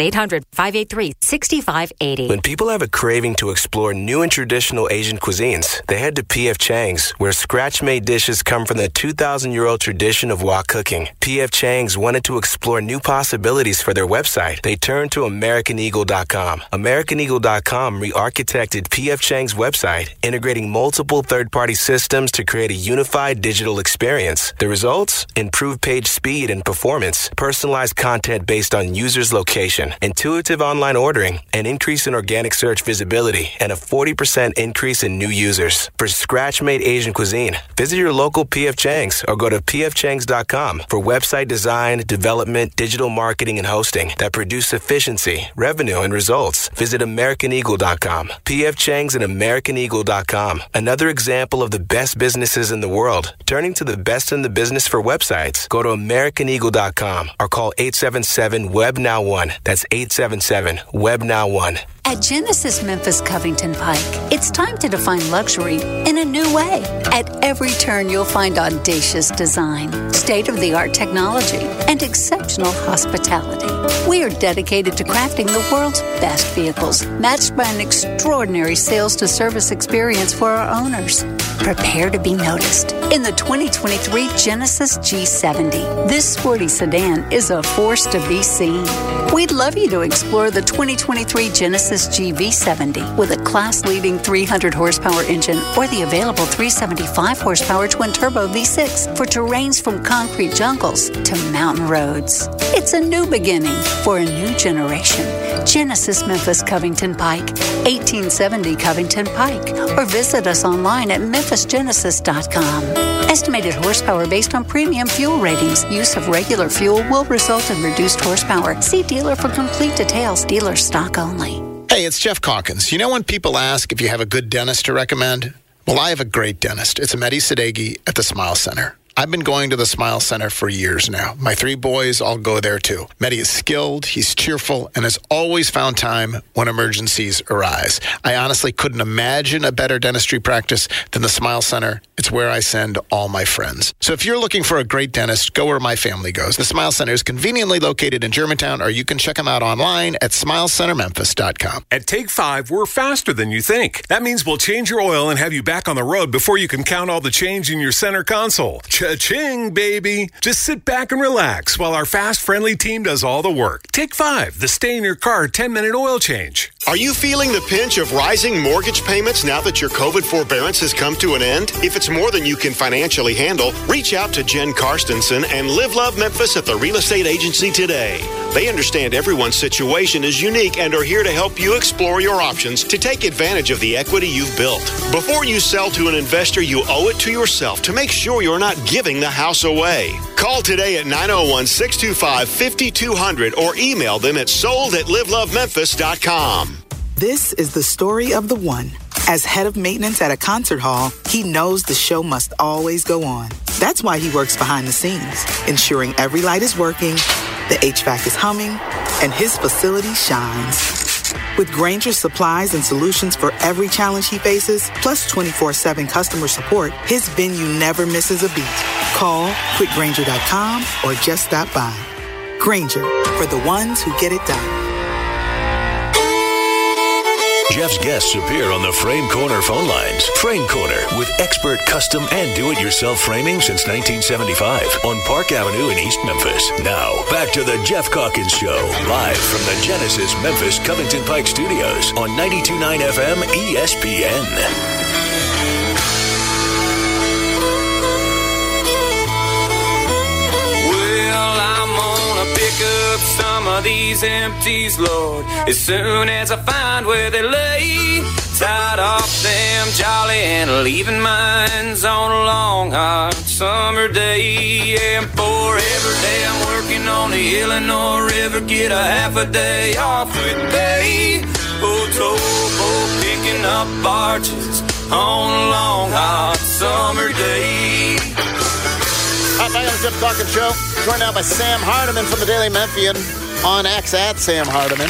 800-583-6580. When people have a craving to explore new and traditional Asian cuisines, they head to P.F. Chang's, where scratch-made dishes come from the 2,000-year-old tradition of wok cooking. P.F. Chang's wanted to explore new possibilities for their website. They turned to AmericanEagle.com. AmericanEagle.com re-architected P.F. Chang's website, integrating multiple third-party systems to create a unified digital experience. The results? Improved page speed and performance, personalized content based on users' location, innovation, intuitive online ordering, an increase in organic search visibility, and a 40% increase in new users. For scratch-made Asian cuisine, visit your local P.F. Chang's or go to pfchangs.com for website design, development, digital marketing, and hosting that produce efficiency, revenue, and results. Visit AmericanEagle.com. P.F. Chang's and AmericanEagle.com. Another example of the best businesses in the world. Turning to the best in the business for websites, go to AmericanEagle.com or call 877-WEB-NOW1. That's 877-WEB-NOW1. At Genesis Memphis Covington Pike, it's time to define luxury in a new way. At every turn, you'll find audacious design, state-of-the-art technology, and exceptional hospitality. We are dedicated to crafting the world's best vehicles, matched by an extraordinary sales-to-service experience for our owners. Prepare to be noticed in the 2023 Genesis G70. This sporty sedan is a force to be seen. We'd love you to explore the 2023 Genesis GV70 with a class-leading 300 horsepower engine or the available 375 horsepower twin-turbo V6 for terrains from concrete jungles to mountain roads. It's a new beginning for a new generation. Genesis Memphis Covington Pike, 1870 Covington Pike, or visit us online at memphisgenesis.com. Estimated horsepower based on premium fuel ratings. Use of regular fuel will result in reduced horsepower. See dealer for complete details. Dealer stock only. Hey, it's Jeff Calkins. You know when people ask if you have a good dentist to recommend? Well, I have a great dentist. It's Mehdi Sadeghi at the Smile Center. I've been going to the Smile Center for years now. My 3 boys all go there too. Mehdi is skilled, he's cheerful, and has always found time when emergencies arise. I honestly couldn't imagine a better dentistry practice than the Smile Center. It's where I send all my friends. So if you're looking for a great dentist, go where my family goes. The Smile Center is conveniently located in Germantown, or you can check them out online at smilecentermemphis.com. At Take 5, we're faster than you think. That means we'll change your oil and have you back on the road before you can count all the change in your center console. Cha-ching, baby. Just sit back and relax while our fast, friendly team does all the work. Take 5, the stay-in-your-car 10-minute oil change. Are you feeling the pinch of rising mortgage payments now that your COVID forbearance has come to an end? If it's more than you can financially handle, reach out to Jen Karstensen and Live Love Memphis at the Real Estate Agency today. They understand everyone's situation is unique and are here to help you explore your options to take advantage of the equity you've built. Before you sell to an investor, you owe it to yourself to make sure you're not giving the house away. Call today at 901-625-5200 or email them at sold@livelovememphis.com. This is the story of the one. As head of maintenance at a concert hall, he knows the show must always go on. That's why he works behind the scenes, ensuring every light is working, the HVAC is humming, and his facility shines. With Grainger's supplies and solutions for every challenge he faces, plus 24/7 customer support, his venue never misses a beat. Call quickgrainger.com or just stop by. Grainger, for the ones who get it done. Jeff's guests appear on the Frame Corner phone lines. Frame Corner, with expert custom and do-it-yourself framing since 1975 on Park Avenue in East Memphis. Now, back to the Jeff Calkins Show, live from the Genesis Memphis Covington Pike Studios on 92.9 FM ESPN. Pick up some of these empties, Lord, as soon as I find where they lay. Tied off them jolly and leaving mines on a long hot summer day. And for every day I'm working on the Illinois River, get a half a day off with pay. Oh, towboat picking up barges on a long hot summer day. Hi, back on the Jeff Calkins Show. Joined now by Sam Hardiman from the Daily Memphian on X at Sam Hardiman.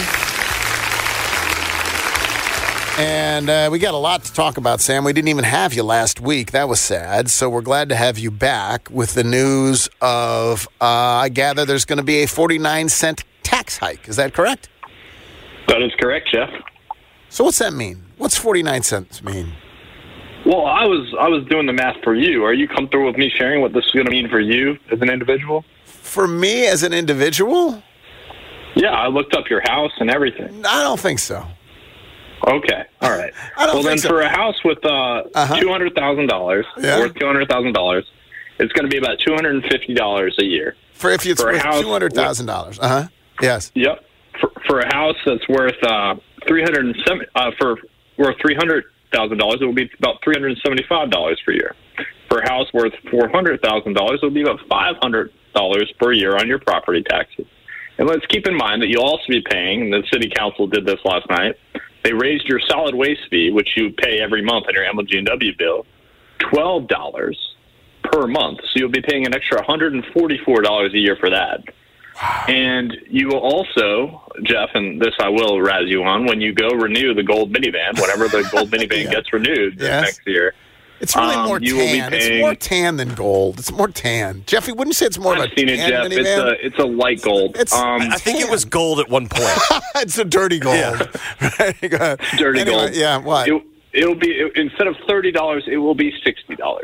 And we got a lot to talk about, Sam. We didn't even have you last week. That was sad. So we're glad to have you back with the news of, I gather there's going to be a 49-cent tax hike. Is that correct? That is correct, Jeff. So what's that mean? What's 49 cents mean? Well, I was doing the math for you. Are you comfortable with me sharing what this is going to mean for you as an individual? For me as an individual? Yeah, I looked up your house and everything. I don't think so. Okay, all right. Well, then for a house with $200,000, worth $200,000, it's going to be about $250 a year. For if it's worth $200,000. Yes. Yep. for a house that's worth $300,000, it will be about $375 per year. For a house worth $400,000, it will be about $500 per year on your property taxes. And let's keep in mind that you'll also be paying, and the city council did this last night, they raised your solid waste fee, which you pay every month on your MLG&W bill, $12 per month. So you'll be paying an extra $144 a year for that. Wow. And you will also, Jeff, and this I will razz you on, when you go renew the gold minivan, whenever the gold minivan gets renewed next year, it's really more tan. It's more tan than gold. It's more tan. Jeffy, wouldn't you say it's more of a tan minivan? It's a light gold. I think it was gold at one point. It's a dirty gold. Yeah. Dirty gold. Yeah, what? It'll be, instead of $30, it will be $60.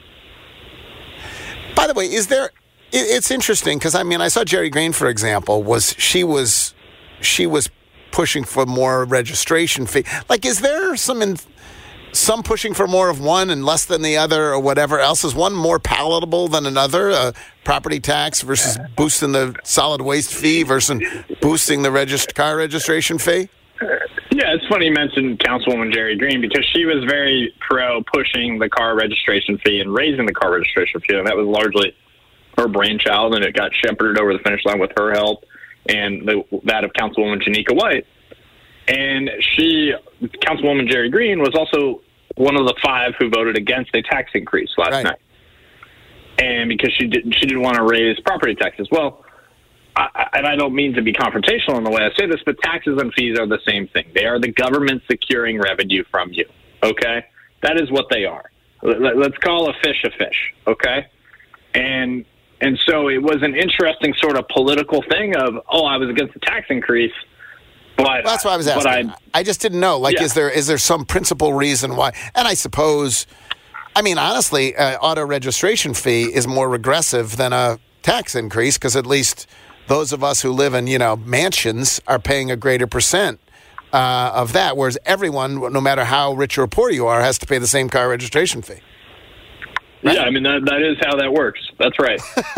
By the way, it's interesting because, I mean, I saw Jerry Green, for example, she was pushing for more registration fee. Like, is there some pushing for more of one and less than the other or whatever else? Is one more palatable than another? Property tax versus boosting the solid waste fee versus boosting the car registration fee? Yeah, it's funny you mentioned Councilwoman Jerry Green because she was very pro pushing the car registration fee and raising the car registration fee, and that was largely her brainchild, and it got shepherded over the finish line with her help and that of Councilwoman Janika White. And Councilwoman Jerry Green, was also one of the 5 who voted against a tax increase last night. And because she didn't want to raise property taxes. Well, and I don't mean to be confrontational in the way I say this, but taxes and fees are the same thing. They are the government securing revenue from you, okay? That is what they are. Let's call a fish, okay? And so it was an interesting sort of political thing of, I was against the tax increase, but that's what I was asking. I just didn't know. Like, is there some principal reason why? And I suppose, I mean, honestly, auto registration fee is more regressive than a tax increase because at least those of us who live in, mansions are paying a greater percent of that, whereas everyone, no matter how rich or poor you are, has to pay the same car registration fee. Right? Yeah, I mean, that is how that works. That's right.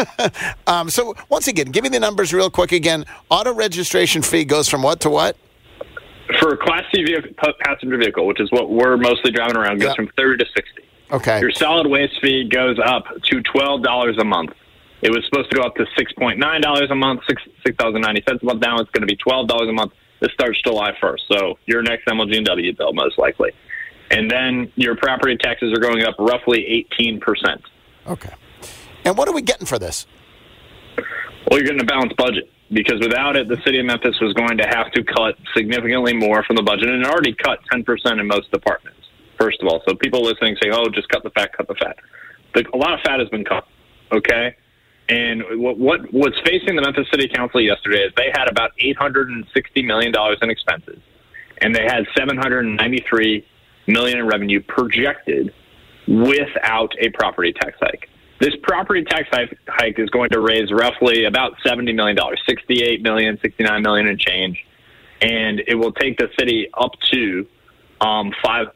So, once again, give me the numbers real quick again. Auto registration fee goes from what to what? For a Class C passenger vehicle, which is what we're mostly driving around, goes from $30 to $60. Okay. Your solid waste fee goes up to $12 a month. It was supposed to go up to $6.9 a month, $6.90 a month. Now it's going to be $12 a month. This starts July 1st. So your next MLG&W bill, most likely. And then your property taxes are going up roughly 18%. Okay. And what are we getting for this? Well, you're getting a balanced budget because without it, the city of Memphis was going to have to cut significantly more from the budget, and it already cut 10% in most departments, first of all. So people listening say, just cut the fat. A lot of fat has been cut, okay? And what was facing the Memphis City Council yesterday is they had about $860 million in expenses, and they had $793 million in revenue projected without a property tax hike. This property tax hike is going to raise roughly about $70 million, $68 million, $69 million and change, and it will take the city up to about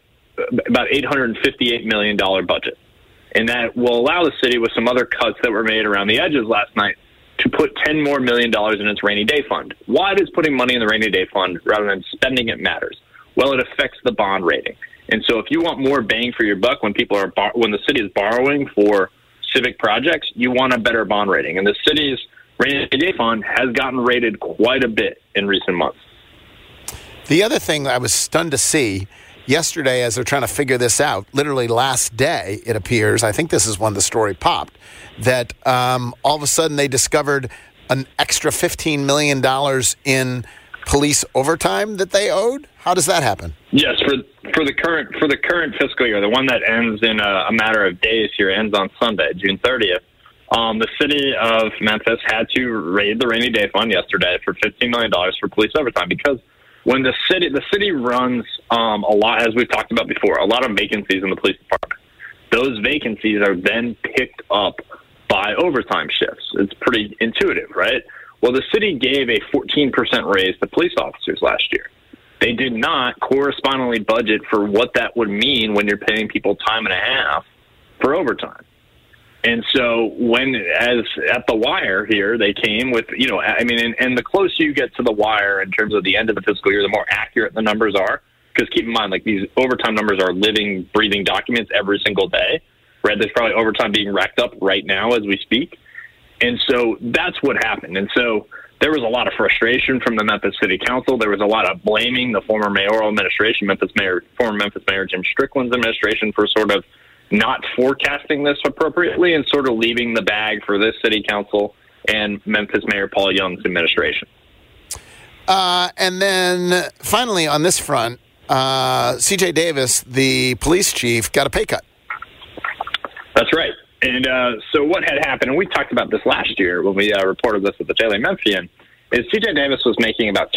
$858 million budget. And that will allow the city, with some other cuts that were made around the edges last night, to put $10 more million in its rainy day fund. Why does putting money in the rainy day fund rather than spending it matters? Well, it affects the bond rating. And so if you want more bang for your buck when when the city is borrowing for civic projects, you want a better bond rating. And the city's rainy day fund has gotten rated quite a bit in recent months. The other thing I was stunned to see yesterday, as they're trying to figure this out, literally last day, it appears, I think this is when the story popped, that all of a sudden they discovered an extra $15 million in police overtime that they owed. How does that happen? Yes, for the current fiscal year, the one that ends in a matter of days here, ends on Sunday, June 30th. The city of Memphis had to raid the rainy day fund yesterday for $15 million for police overtime because when the city runs a lot, as we've talked about before, a lot of vacancies in the police department. Those vacancies are then picked up by overtime shifts. It's pretty intuitive, right? Well, the city gave a 14% raise to police officers last year. They did not correspondingly budget for what that would mean when you're paying people time and a half for overtime. And so as at the wire here, they came with, and the closer you get to the wire in terms of the end of the fiscal year, the more accurate the numbers are. Because keep in mind, like, these overtime numbers are living, breathing documents every single day, right? There's probably overtime being racked up right now as we speak. And so that's what happened. And so there was a lot of frustration from the Memphis City Council. There was a lot of blaming the former mayoral administration, former Memphis Mayor Jim Strickland's administration, for sort of not forecasting this appropriately and sort of leaving the bag for this city council and Memphis Mayor Paul Young's administration. And then finally on this front, C.J. Davis, the police chief, got a pay cut. That's right. And so what had happened, and we talked about this last year when we reported this at the Daily Memphian, is C.J. Davis was making about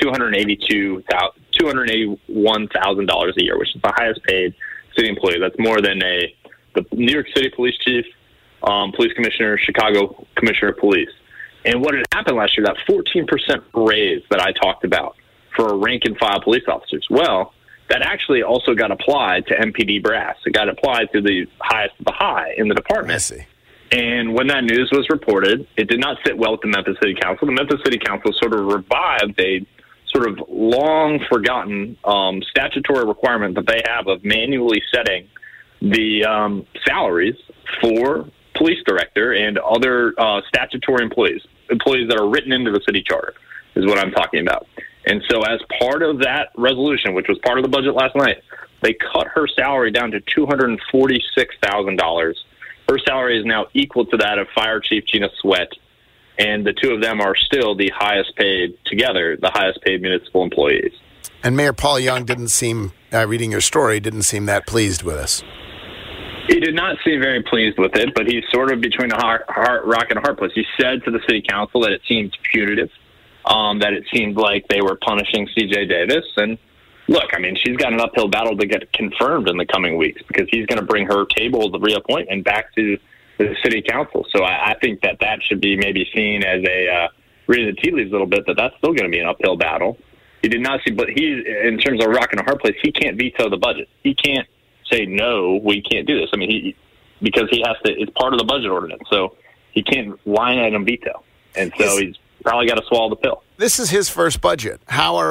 $281,000 a year, which is the highest paid city employee. That's more than the New York City police chief, police commissioner, Chicago commissioner of police. And what had happened last year, that 14% raise that I talked about for rank and file police officers, well, that actually also got applied to MPD brass. It got applied to the highest of the high in the department. I see. And when that news was reported, it did not sit well with the Memphis City Council. The Memphis City Council sort of revived a sort of long-forgotten statutory requirement that they have of manually setting the salaries for police director and other statutory employees that are written into the city charter is what I'm talking about. And so as part of that resolution, which was part of the budget last night, they cut her salary down to $246,000. Her salary is now equal to that of Fire Chief Gina Sweat, and the two of them are still the highest paid municipal employees. And Mayor Paul Young didn't seem, reading your story, didn't seem that pleased with us. He did not seem very pleased with it, but he's sort of between a rock and a hard place. He said to the city council that it seemed punitive, that it seemed like they were punishing C.J. Davis. And look, I mean, she's got an uphill battle to get confirmed in the coming weeks because he's going to bring her table of the reappointment back to the city council. So I think that should be maybe seen as reading the tea leaves a little bit, that's still going to be an uphill battle. He did not see, but in terms of a rock and a hard place, he can't veto the budget. He can't say, no, we can't do this. I mean, because he has to, it's part of the budget ordinance. So he can't line item veto. And so he's probably got to swallow the pill. This is his first budget.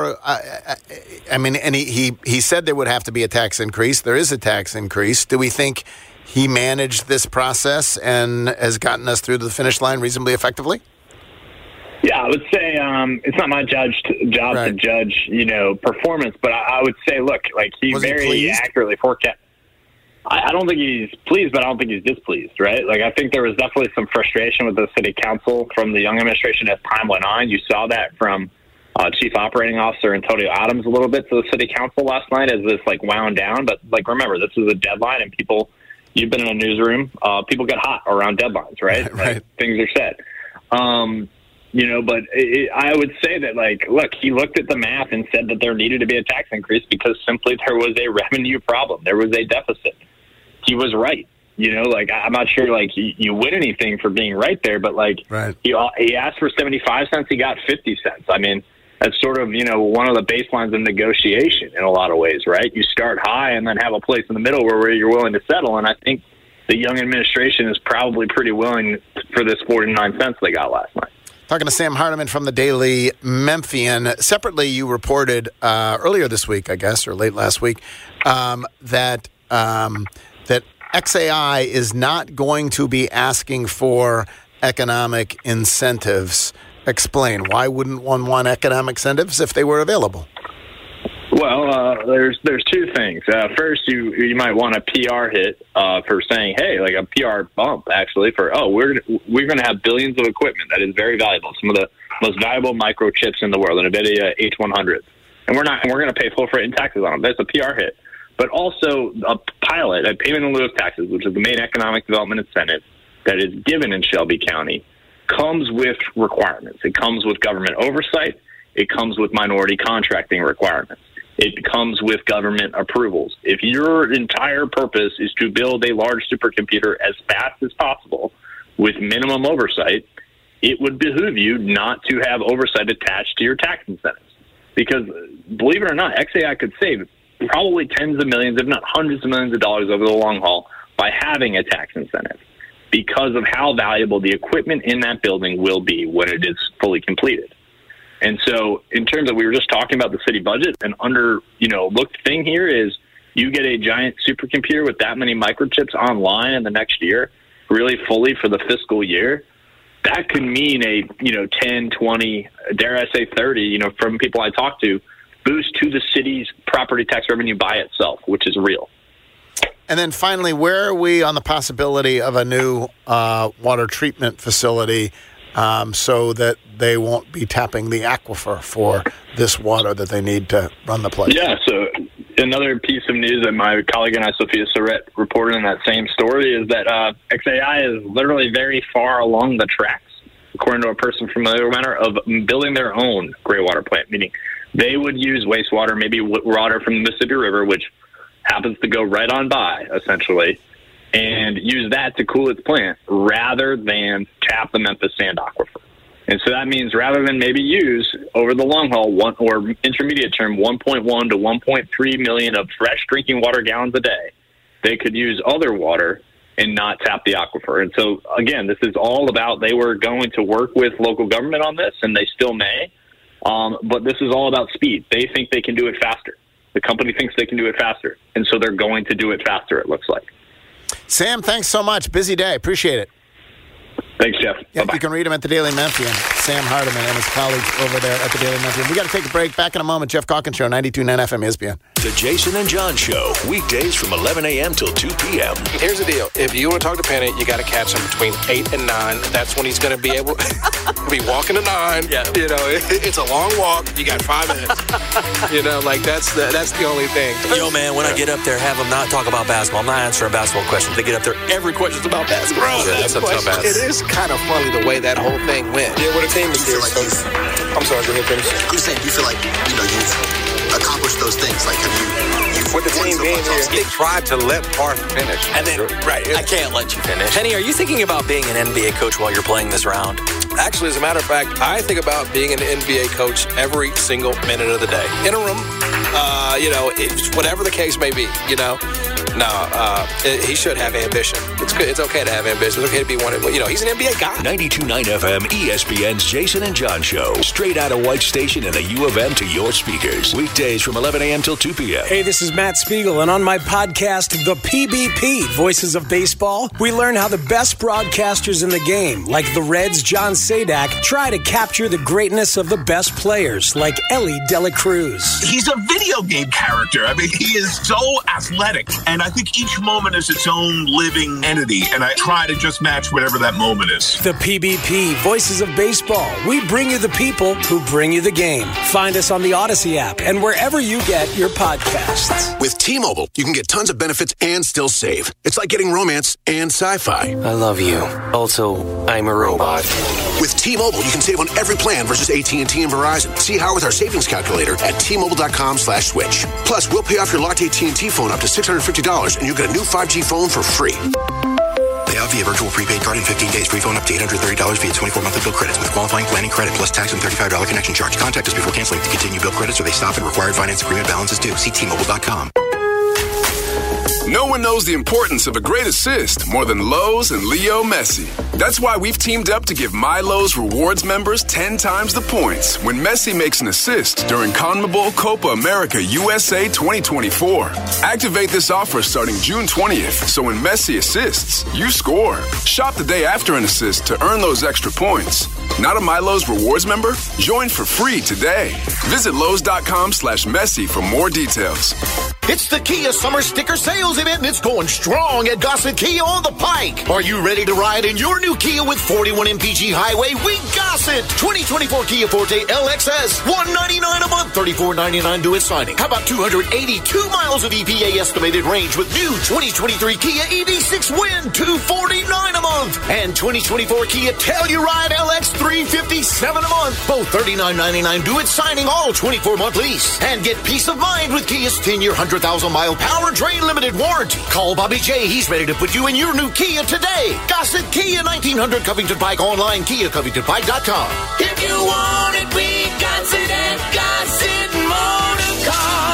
And he said there would have to be a tax increase. There is a tax increase. Do we think he managed this process and has gotten us through to the finish line reasonably effectively? Yeah, I would say it's not my job to judge, performance, but I would say, look, like he very accurately forecast. I don't think he's pleased, but I don't think he's displeased, right? Like, I think there was definitely some frustration with the city council from the Young administration as time went on. You saw that from Chief Operating Officer Antonio Adams a little bit to the city council last night as this, wound down. But, remember, this is a deadline, and you've been in a newsroom, people get hot around deadlines, right? Right. Things are set. But I would say that, look, he looked at the math and said that there needed to be a tax increase because simply there was a revenue problem. There was a deficit. He was right. I'm not sure, you win anything for being right there, but, he asked for 75 cents, he got 50 cents. I mean, that's sort of, one of the baselines of negotiation in a lot of ways, right? You start high and then have a place in the middle where you're willing to settle, and I think the Young administration is probably pretty willing for this 49 cents they got last night. Talking to Sam Hardiman from the Daily Memphian. Separately, you reported earlier this week, I guess, or late last week, that XAI is not going to be asking for economic incentives. Explain. Why wouldn't one want economic incentives if they were available? Well, there's two things. First, you might want a PR hit for saying, hey, a PR bump, actually, for, we're going to have billions of equipment that is very valuable, some of the most valuable microchips in the world, an NVIDIA H100. And we're going to pay full freight and taxes on them. That's a PR hit. But also a pilot, a payment in lieu of taxes, which is the main economic development incentive that is given in Shelby County, comes with requirements. It comes with government oversight. It comes with minority contracting requirements. It comes with government approvals. If your entire purpose is to build a large supercomputer as fast as possible with minimum oversight, it would behoove you not to have oversight attached to your tax incentives. Because, believe it or not, XAI could save probably tens of millions, if not hundreds of millions of dollars over the long haul by having a tax incentive. because of how valuable the equipment in that building will be when it is fully completed. And so in terms of, we were just talking about the city budget, an looked thing here is you get a giant supercomputer with that many microchips online in the next year, really fully for the fiscal year. That could mean a, 10, 20, dare I say 30, from people I talk to, boost to the city's property tax revenue by itself, which is real. And then finally, where are we on the possibility of a new water treatment facility so that they won't be tapping the aquifer for this water that they need to run the place? Yeah, so another piece of news that my colleague and I, Sophia Surrett, reported in that same story is that XAI is literally very far along the tracks, according to a person familiar with the matter, of building their own gray water plant, meaning they would use wastewater, maybe water from the Mississippi River, which happens to go right on by, essentially, and use that to cool its plant rather than tap the Memphis Sand Aquifer. And so that means rather than maybe use, over the long haul, or intermediate term, 1.1 to 1.3 million of fresh drinking water gallons a day, they could use other water and not tap the aquifer. And so, again, this is all about, they were going to work with local government on this, and they still may, but this is all about speed. They think they can do it faster. The company thinks they can do it faster, and so they're going to do it faster, it looks like. Sam, thanks so much. Busy day. Appreciate it. Thanks, Jeff. Yeah, you can read him at the Daily Memphian. Sam Hardiman and his colleagues over there at the Daily Memphian. We got to take a break. Back in a moment. Jeff Calkins Show, 92.9 FM ESPN. The Jason and John Show, weekdays from 11 a.m. till 2 p.m. Here's the deal. If you want to talk to Penny, you got to catch him between 8 and 9. That's when he's going to be able to be walking to 9. Yeah. It's a long walk. You got 5 minutes. That's the only thing. Yo, man, when I get up there, have them not talk about basketball. I'm not answering basketball questions. They get up there, every question's about basketball. Yeah, that's a tough ass. It is kind of funny the way that whole thing went. Yeah, what a team is here. I'm sorry, go ahead, finish. I'm saying, do you feel like, you've accomplished those things? Like, have you with the team being here, they tried to let Parth finish. And then, right, I can't let you finish. Penny, are you thinking about being an NBA coach while you're playing this round? Actually, as a matter of fact, I think about being an NBA coach every single minute of the day. Interim, whatever the case may be, he should have ambition. It's good. It's okay to have ambition. It's okay to be one. He's an NBA guy. 92.9 FM, ESPN's Jason and John Show. Straight out of White Station and the U of M to your speakers. Weekdays from 11 a.m. till 2 p.m. Hey, this is Matt Spiegel, and on my podcast, The PBP, Voices of Baseball, we learn how the best broadcasters in the game, like the Reds' John Sadak, try to capture the greatness of the best players, like Ellie De La Cruz. He's a video game character. I mean, he is so athletic, and I think each moment is its own living entity, and I try to just match whatever that moment is. The PBP, Voices of Baseball. We bring you the people who bring you the game. Find us on the Odyssey app and wherever you get your podcasts. With T-Mobile, you can get tons of benefits and still save. It's like getting romance and sci-fi. I love you. Also, I'm a robot. With T-Mobile, you can save on every plan versus AT&T and Verizon. See how with our savings calculator at T-Mobile.com/switch. Plus, we'll pay off your locked AT&T phone up to $650, and you'll get a new 5G phone for free. Pay out via virtual prepaid card in 15 days. Free phone up to $830 via 24 monthly bill credits with qualifying planning credit plus tax and $35 connection charge. Contact us before canceling to continue bill credits or they stop and required finance agreement balances due. See T-Mobile.com. No one knows the importance of a great assist more than Lowe's and Leo Messi. That's why we've teamed up to give My Lowe's Rewards members 10 times the points when Messi makes an assist during CONMEBOL Copa America USA 2024. Activate this offer starting June 20th, so when Messi assists, you score. Shop the day after an assist to earn those extra points. Not a My Lowe's Rewards member? Join for free today. Visit Lowe's.com/Messi for more details. It's the Kia Summer Sticker Sales Event, and it's going strong at Gossett Kia on the Pike. Are you ready to ride in your new Kia with 41 MPG Highway? We Gossett! 2024 Kia Forte LXS, $199 a month, $34.99 due at signing. How about 282 miles of EPA estimated range with new 2023 Kia EV6 Win, $249 a month. And 2024 Kia Telluride LX, $357 a month, both $39.99 due at signing, all 24-month lease. And get peace of mind with Kia's 10-year 100,000-mile powertrain limited warranty. Call Bobby J. He's ready to put you in your new Kia today. Gossett Kia, 1900 Covington Pike, online, KiaCovingtonPike.com. If you want it, we got it at Gossett Motor Cars. Includes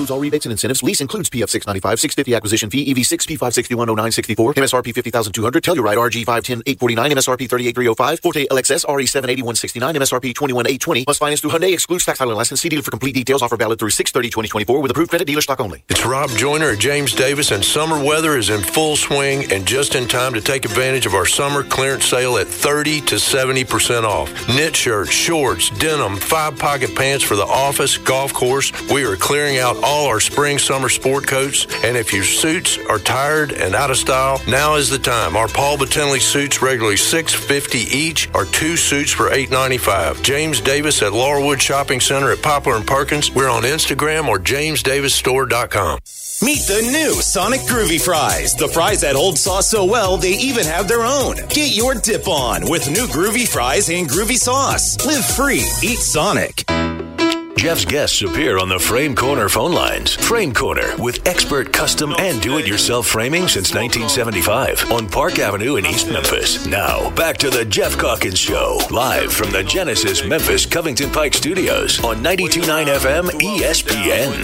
includes all rebates and incentives. Lease includes PF 695, 650 acquisition fee, EV6, P561, 0964, MSRP 50,200, Telluride RG 510, 849, MSRP 38305, Forte LXS RE7 8169, MSRP 21820. Must finance through Hyundai. Excludes tax title and license. See dealer for complete details. Offer valid through 6/30/2024 with approved credit. Dealer stock only. It's Rob Joyner at James Davis, and summer weather is in full swing and just in time to take advantage of our summer clearance sale at 30 to 70% off. Knit shirts, shorts, denim, 5-pocket pants for the office, golf course. We are clearing out all our spring, summer sport coats, and if your suits are tired and out of style, now is the time. Our Paul Bottinelli suits regularly $650 each, or 2 suits for $895. James Davis at Laurelwood Shopping Center at Poplar and Perkins. We're on Instagram or jamesdavisstore.com. Meet the new Sonic Groovy Fries. The fries that hold sauce so well, they even have their own. Get your dip on with new Groovy Fries and Groovy Sauce. Live free. Eat Sonic. Jeff's guests appear on the Frame Corner phone lines. Frame Corner, with expert custom and do-it-yourself framing since 1975 on Park Avenue in East Memphis. Now, back to the Jeff Calkins Show, live from the Genesis Memphis Covington Pike Studios on 92.9 FM ESPN.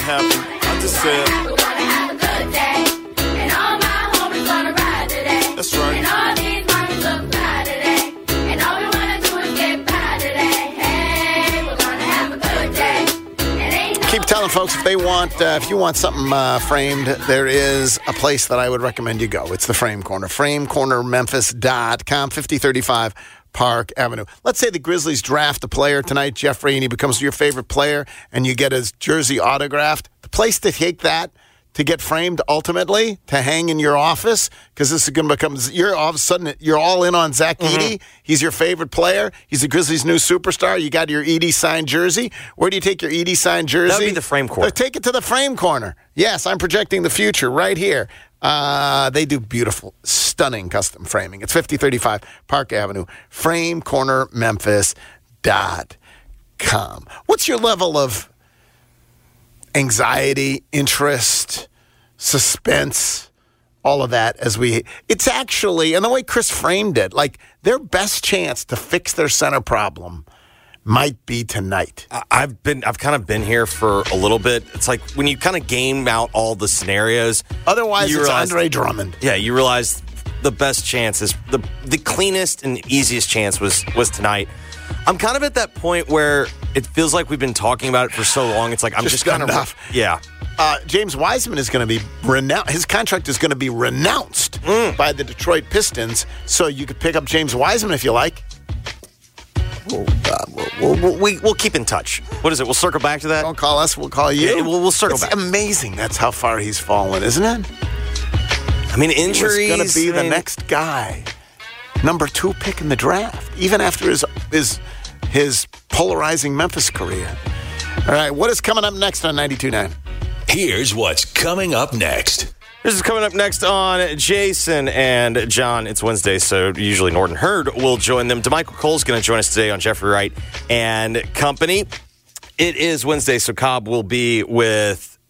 That's right. And all these mommies look fly today. And all we want to do is get by today. Hey, we're going to have a good day. Keep telling folks if they want, if you want something framed, there is a place that I would recommend you go. It's the Frame Corner. FrameCornerMemphis.com, 5035 Park Avenue. Let's say the Grizzlies draft a player tonight, Jeffrey, and he becomes your favorite player, and you get his jersey autographed. The place to take that, to get framed ultimately, to hang in your office, because this is going to become, you're all of a sudden, you're all in on Zach Edey. He's your favorite player. He's the Grizzlies' new superstar. You got your Edey signed jersey. Where do you take your Edey signed jersey? That would be the Frame Corner. Take it to the Frame Corner. Yes, I'm projecting the future right here. They do beautiful, stunning custom framing. It's 5035 Park Avenue, FrameCornerMemphis.com. What's your level of anxiety, interest, suspense, all of that it's actually, and the way Chris framed it, like their best chance to fix their center problem might be tonight. I've kind of been here for a little bit. It's like when you kind of game out all the scenarios. Otherwise, it's Andre Drummond. Yeah, you realize the best chance is the cleanest and easiest chance was tonight. I'm kind of at that point where it feels like we've been talking about it for so long. It's like I'm just kind of enough. Yeah. James Wiseman is going to be his contract is going to be renounced by the Detroit Pistons. So you could pick up James Wiseman if you like. We'll keep in touch. What is it? We'll circle back to that. Don't call us. We'll call you. Yeah, we'll circle back. It's amazing. That's how far he's fallen, isn't it? I mean, injuries. He's going to be the next guy. Number 2 pick in the draft, even after his polarizing Memphis career. All right, what is coming up next on 92.9? Here's what's coming up next. This is coming up next on Jason and John. It's Wednesday, so usually Norton Hurd will join them. DeMichael Cole's going to join us today on Jeffrey Wright and Company. It is Wednesday, so Cobb will be with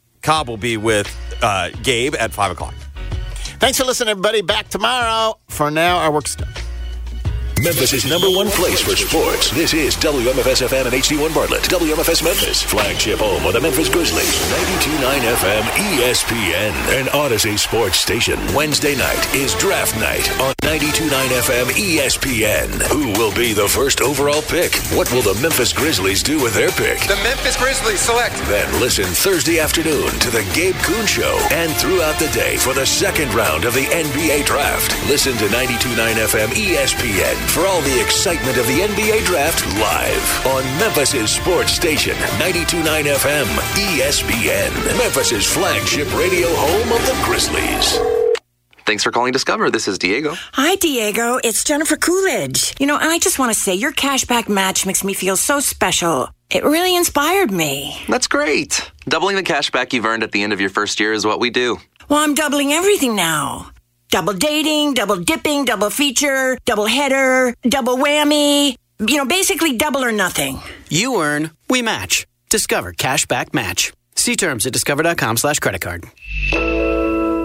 Gabe at 5 o'clock. Thanks for listening, everybody. Back tomorrow. For now, our work's done. Memphis' #1 place for sports. This is WMFS-FM and HD1 Bartlett. WMFS Memphis, flagship home of the Memphis Grizzlies. 92.9 FM ESPN, an Odyssey sports station. Wednesday night is draft night on 92.9 FM ESPN. Who will be the first overall pick? What will the Memphis Grizzlies do with their pick? The Memphis Grizzlies select. Then listen Thursday afternoon to the Gabe Kuhn Show and throughout the day for the second round of the NBA Draft. Listen to 92.9 FM ESPN for all the excitement of the NBA Draft live on Memphis' sports station, 92.9 FM ESPN, Memphis' flagship radio home of the Grizzlies. Thanks for calling Discover. This is Diego. Hi, Diego. It's Jennifer Coolidge. And I just want to say your cashback match makes me feel so special. It really inspired me. That's great. Doubling the cashback you've earned at the end of your first year is what we do. Well, I'm doubling everything now. Double dating, double dipping, double feature, double header, double whammy. Basically double or nothing. You earn, we match. Discover Cashback Match. See terms at discover.com/creditcard.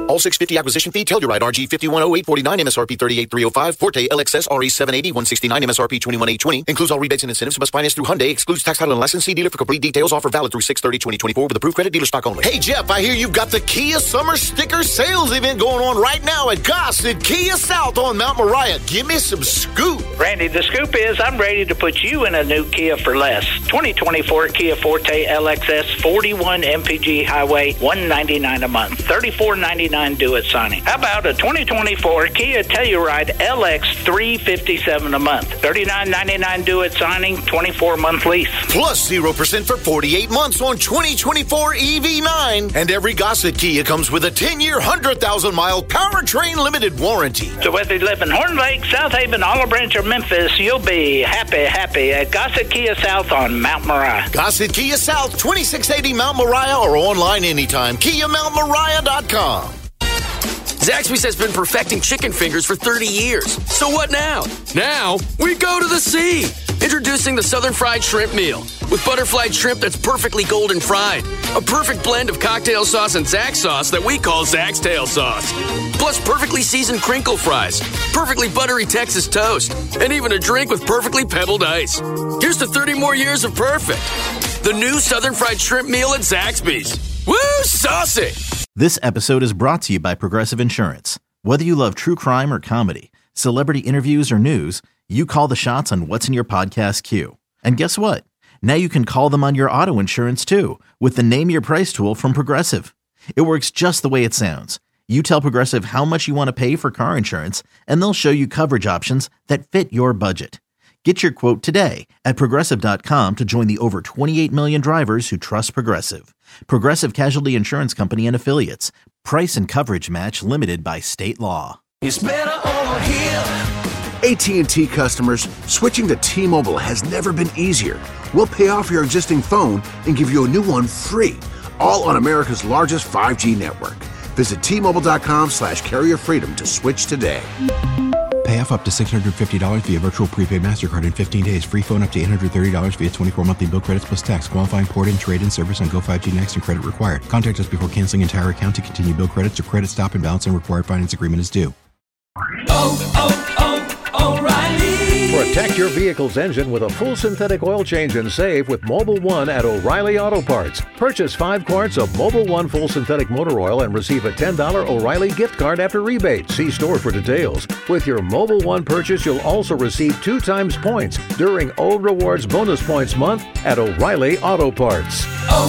All 650 acquisition fee. Telluride RG 510849 MSRP 38305. Forte LXS RE 780 169 MSRP 21820. Includes all rebates and incentives. Must finance through Hyundai. Excludes tax, title, and license. See dealer for complete details. Offer valid through 6/30/2024 with approved credit. Dealer stock only. Hey Jeff, I hear you've got the Kia Summer Sticker Sales event going on right now at Gossett Kia South on Mount Moriah. Give me some scoop. Randy, the scoop is I'm ready to put you in a new Kia for less. 2024 Kia Forte LXS 41 MPG Highway, $199 a month. $34.99 due at signing. How about a 2024 Kia Telluride LX 357 a month? $39.99 due at signing, 24-month lease. Plus 0% for 48 months on 2024 EV9. And every Gossett Kia comes with a 10-year, 100,000-mile powertrain limited warranty. So whether you live in Horn Lake, South Haven, Olive Branch, or Memphis, you'll be happy at Gossett Kia South on Mount Moriah. Gossett Kia South, 2680 Mount Moriah, or online anytime. KiaMountMoriah.com. Zaxby's has been perfecting chicken fingers for 30 years. So what now? Now, we go to the sea. Introducing the Southern Fried Shrimp Meal. With butterflied shrimp that's perfectly golden fried. A perfect blend of cocktail sauce and Zax sauce that we call Zax Tail Sauce. Plus perfectly seasoned crinkle fries, perfectly buttery Texas toast, and even a drink with perfectly pebbled ice. Here's to 30 more years of perfect. The new Southern Fried Shrimp Meal at Zaxby's. Woo, saucy! This episode is brought to you by Progressive Insurance. Whether you love true crime or comedy, celebrity interviews or news, you call the shots on what's in your podcast queue. And guess what? Now you can call them on your auto insurance too with the Name Your Price tool from Progressive. It works just the way it sounds. You tell Progressive how much you want to pay for car insurance, and they'll show you coverage options that fit your budget. Get your quote today at Progressive.com to join the over 28 million drivers who trust Progressive. Progressive Casualty Insurance Company and Affiliates. Price and coverage match limited by state law. It's better over here. AT&T customers, switching to T-Mobile has never been easier. We'll pay off your existing phone and give you a new one free, all on America's largest 5G network. Visit T-Mobile.com/Carrier Freedom to switch today. Pay off up to $650 via virtual prepaid MasterCard in 15 days. Free phone up to $830 via 24 monthly bill credits plus tax. Qualifying port-in, trade-in service on Go5G Next and credit required. Contact us before canceling entire account to continue bill credits or credit stop and balance and required finance agreement is due. O'Reilly. Protect your vehicle's engine with a full synthetic oil change and save with Mobil 1 at O'Reilly Auto Parts. Purchase 5 quarts of Mobil 1 full synthetic motor oil and receive a $10 O'Reilly gift card after rebate. See store for details. With your Mobil 1 purchase, you'll also receive 2 times points during O Rewards Bonus Points Month at O'Reilly Auto Parts.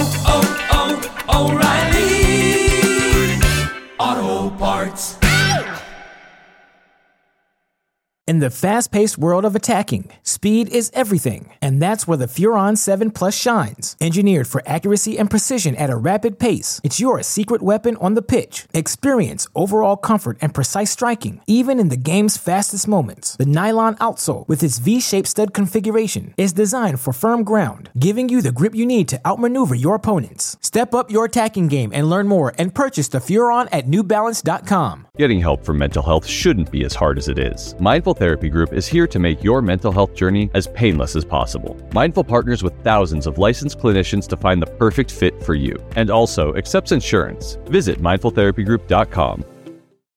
O'Reilly Auto Parts. In the fast-paced world of attacking, speed is everything, and that's where the Furon 7 Plus shines. Engineered for accuracy and precision at a rapid pace, it's your secret weapon on the pitch. Experience overall comfort and precise striking, even in the game's fastest moments. The nylon outsole, with its V-shaped stud configuration, is designed for firm ground, giving you the grip you need to outmaneuver your opponents. Step up your attacking game and learn more and purchase the Furon at NewBalance.com. Getting help for mental health shouldn't be as hard as it is. Mindful Therapy Group is here to make your mental health journey as painless as possible. Mindful partners with thousands of licensed clinicians to find the perfect fit for you, and also accepts insurance. Visit mindfultherapygroup.com.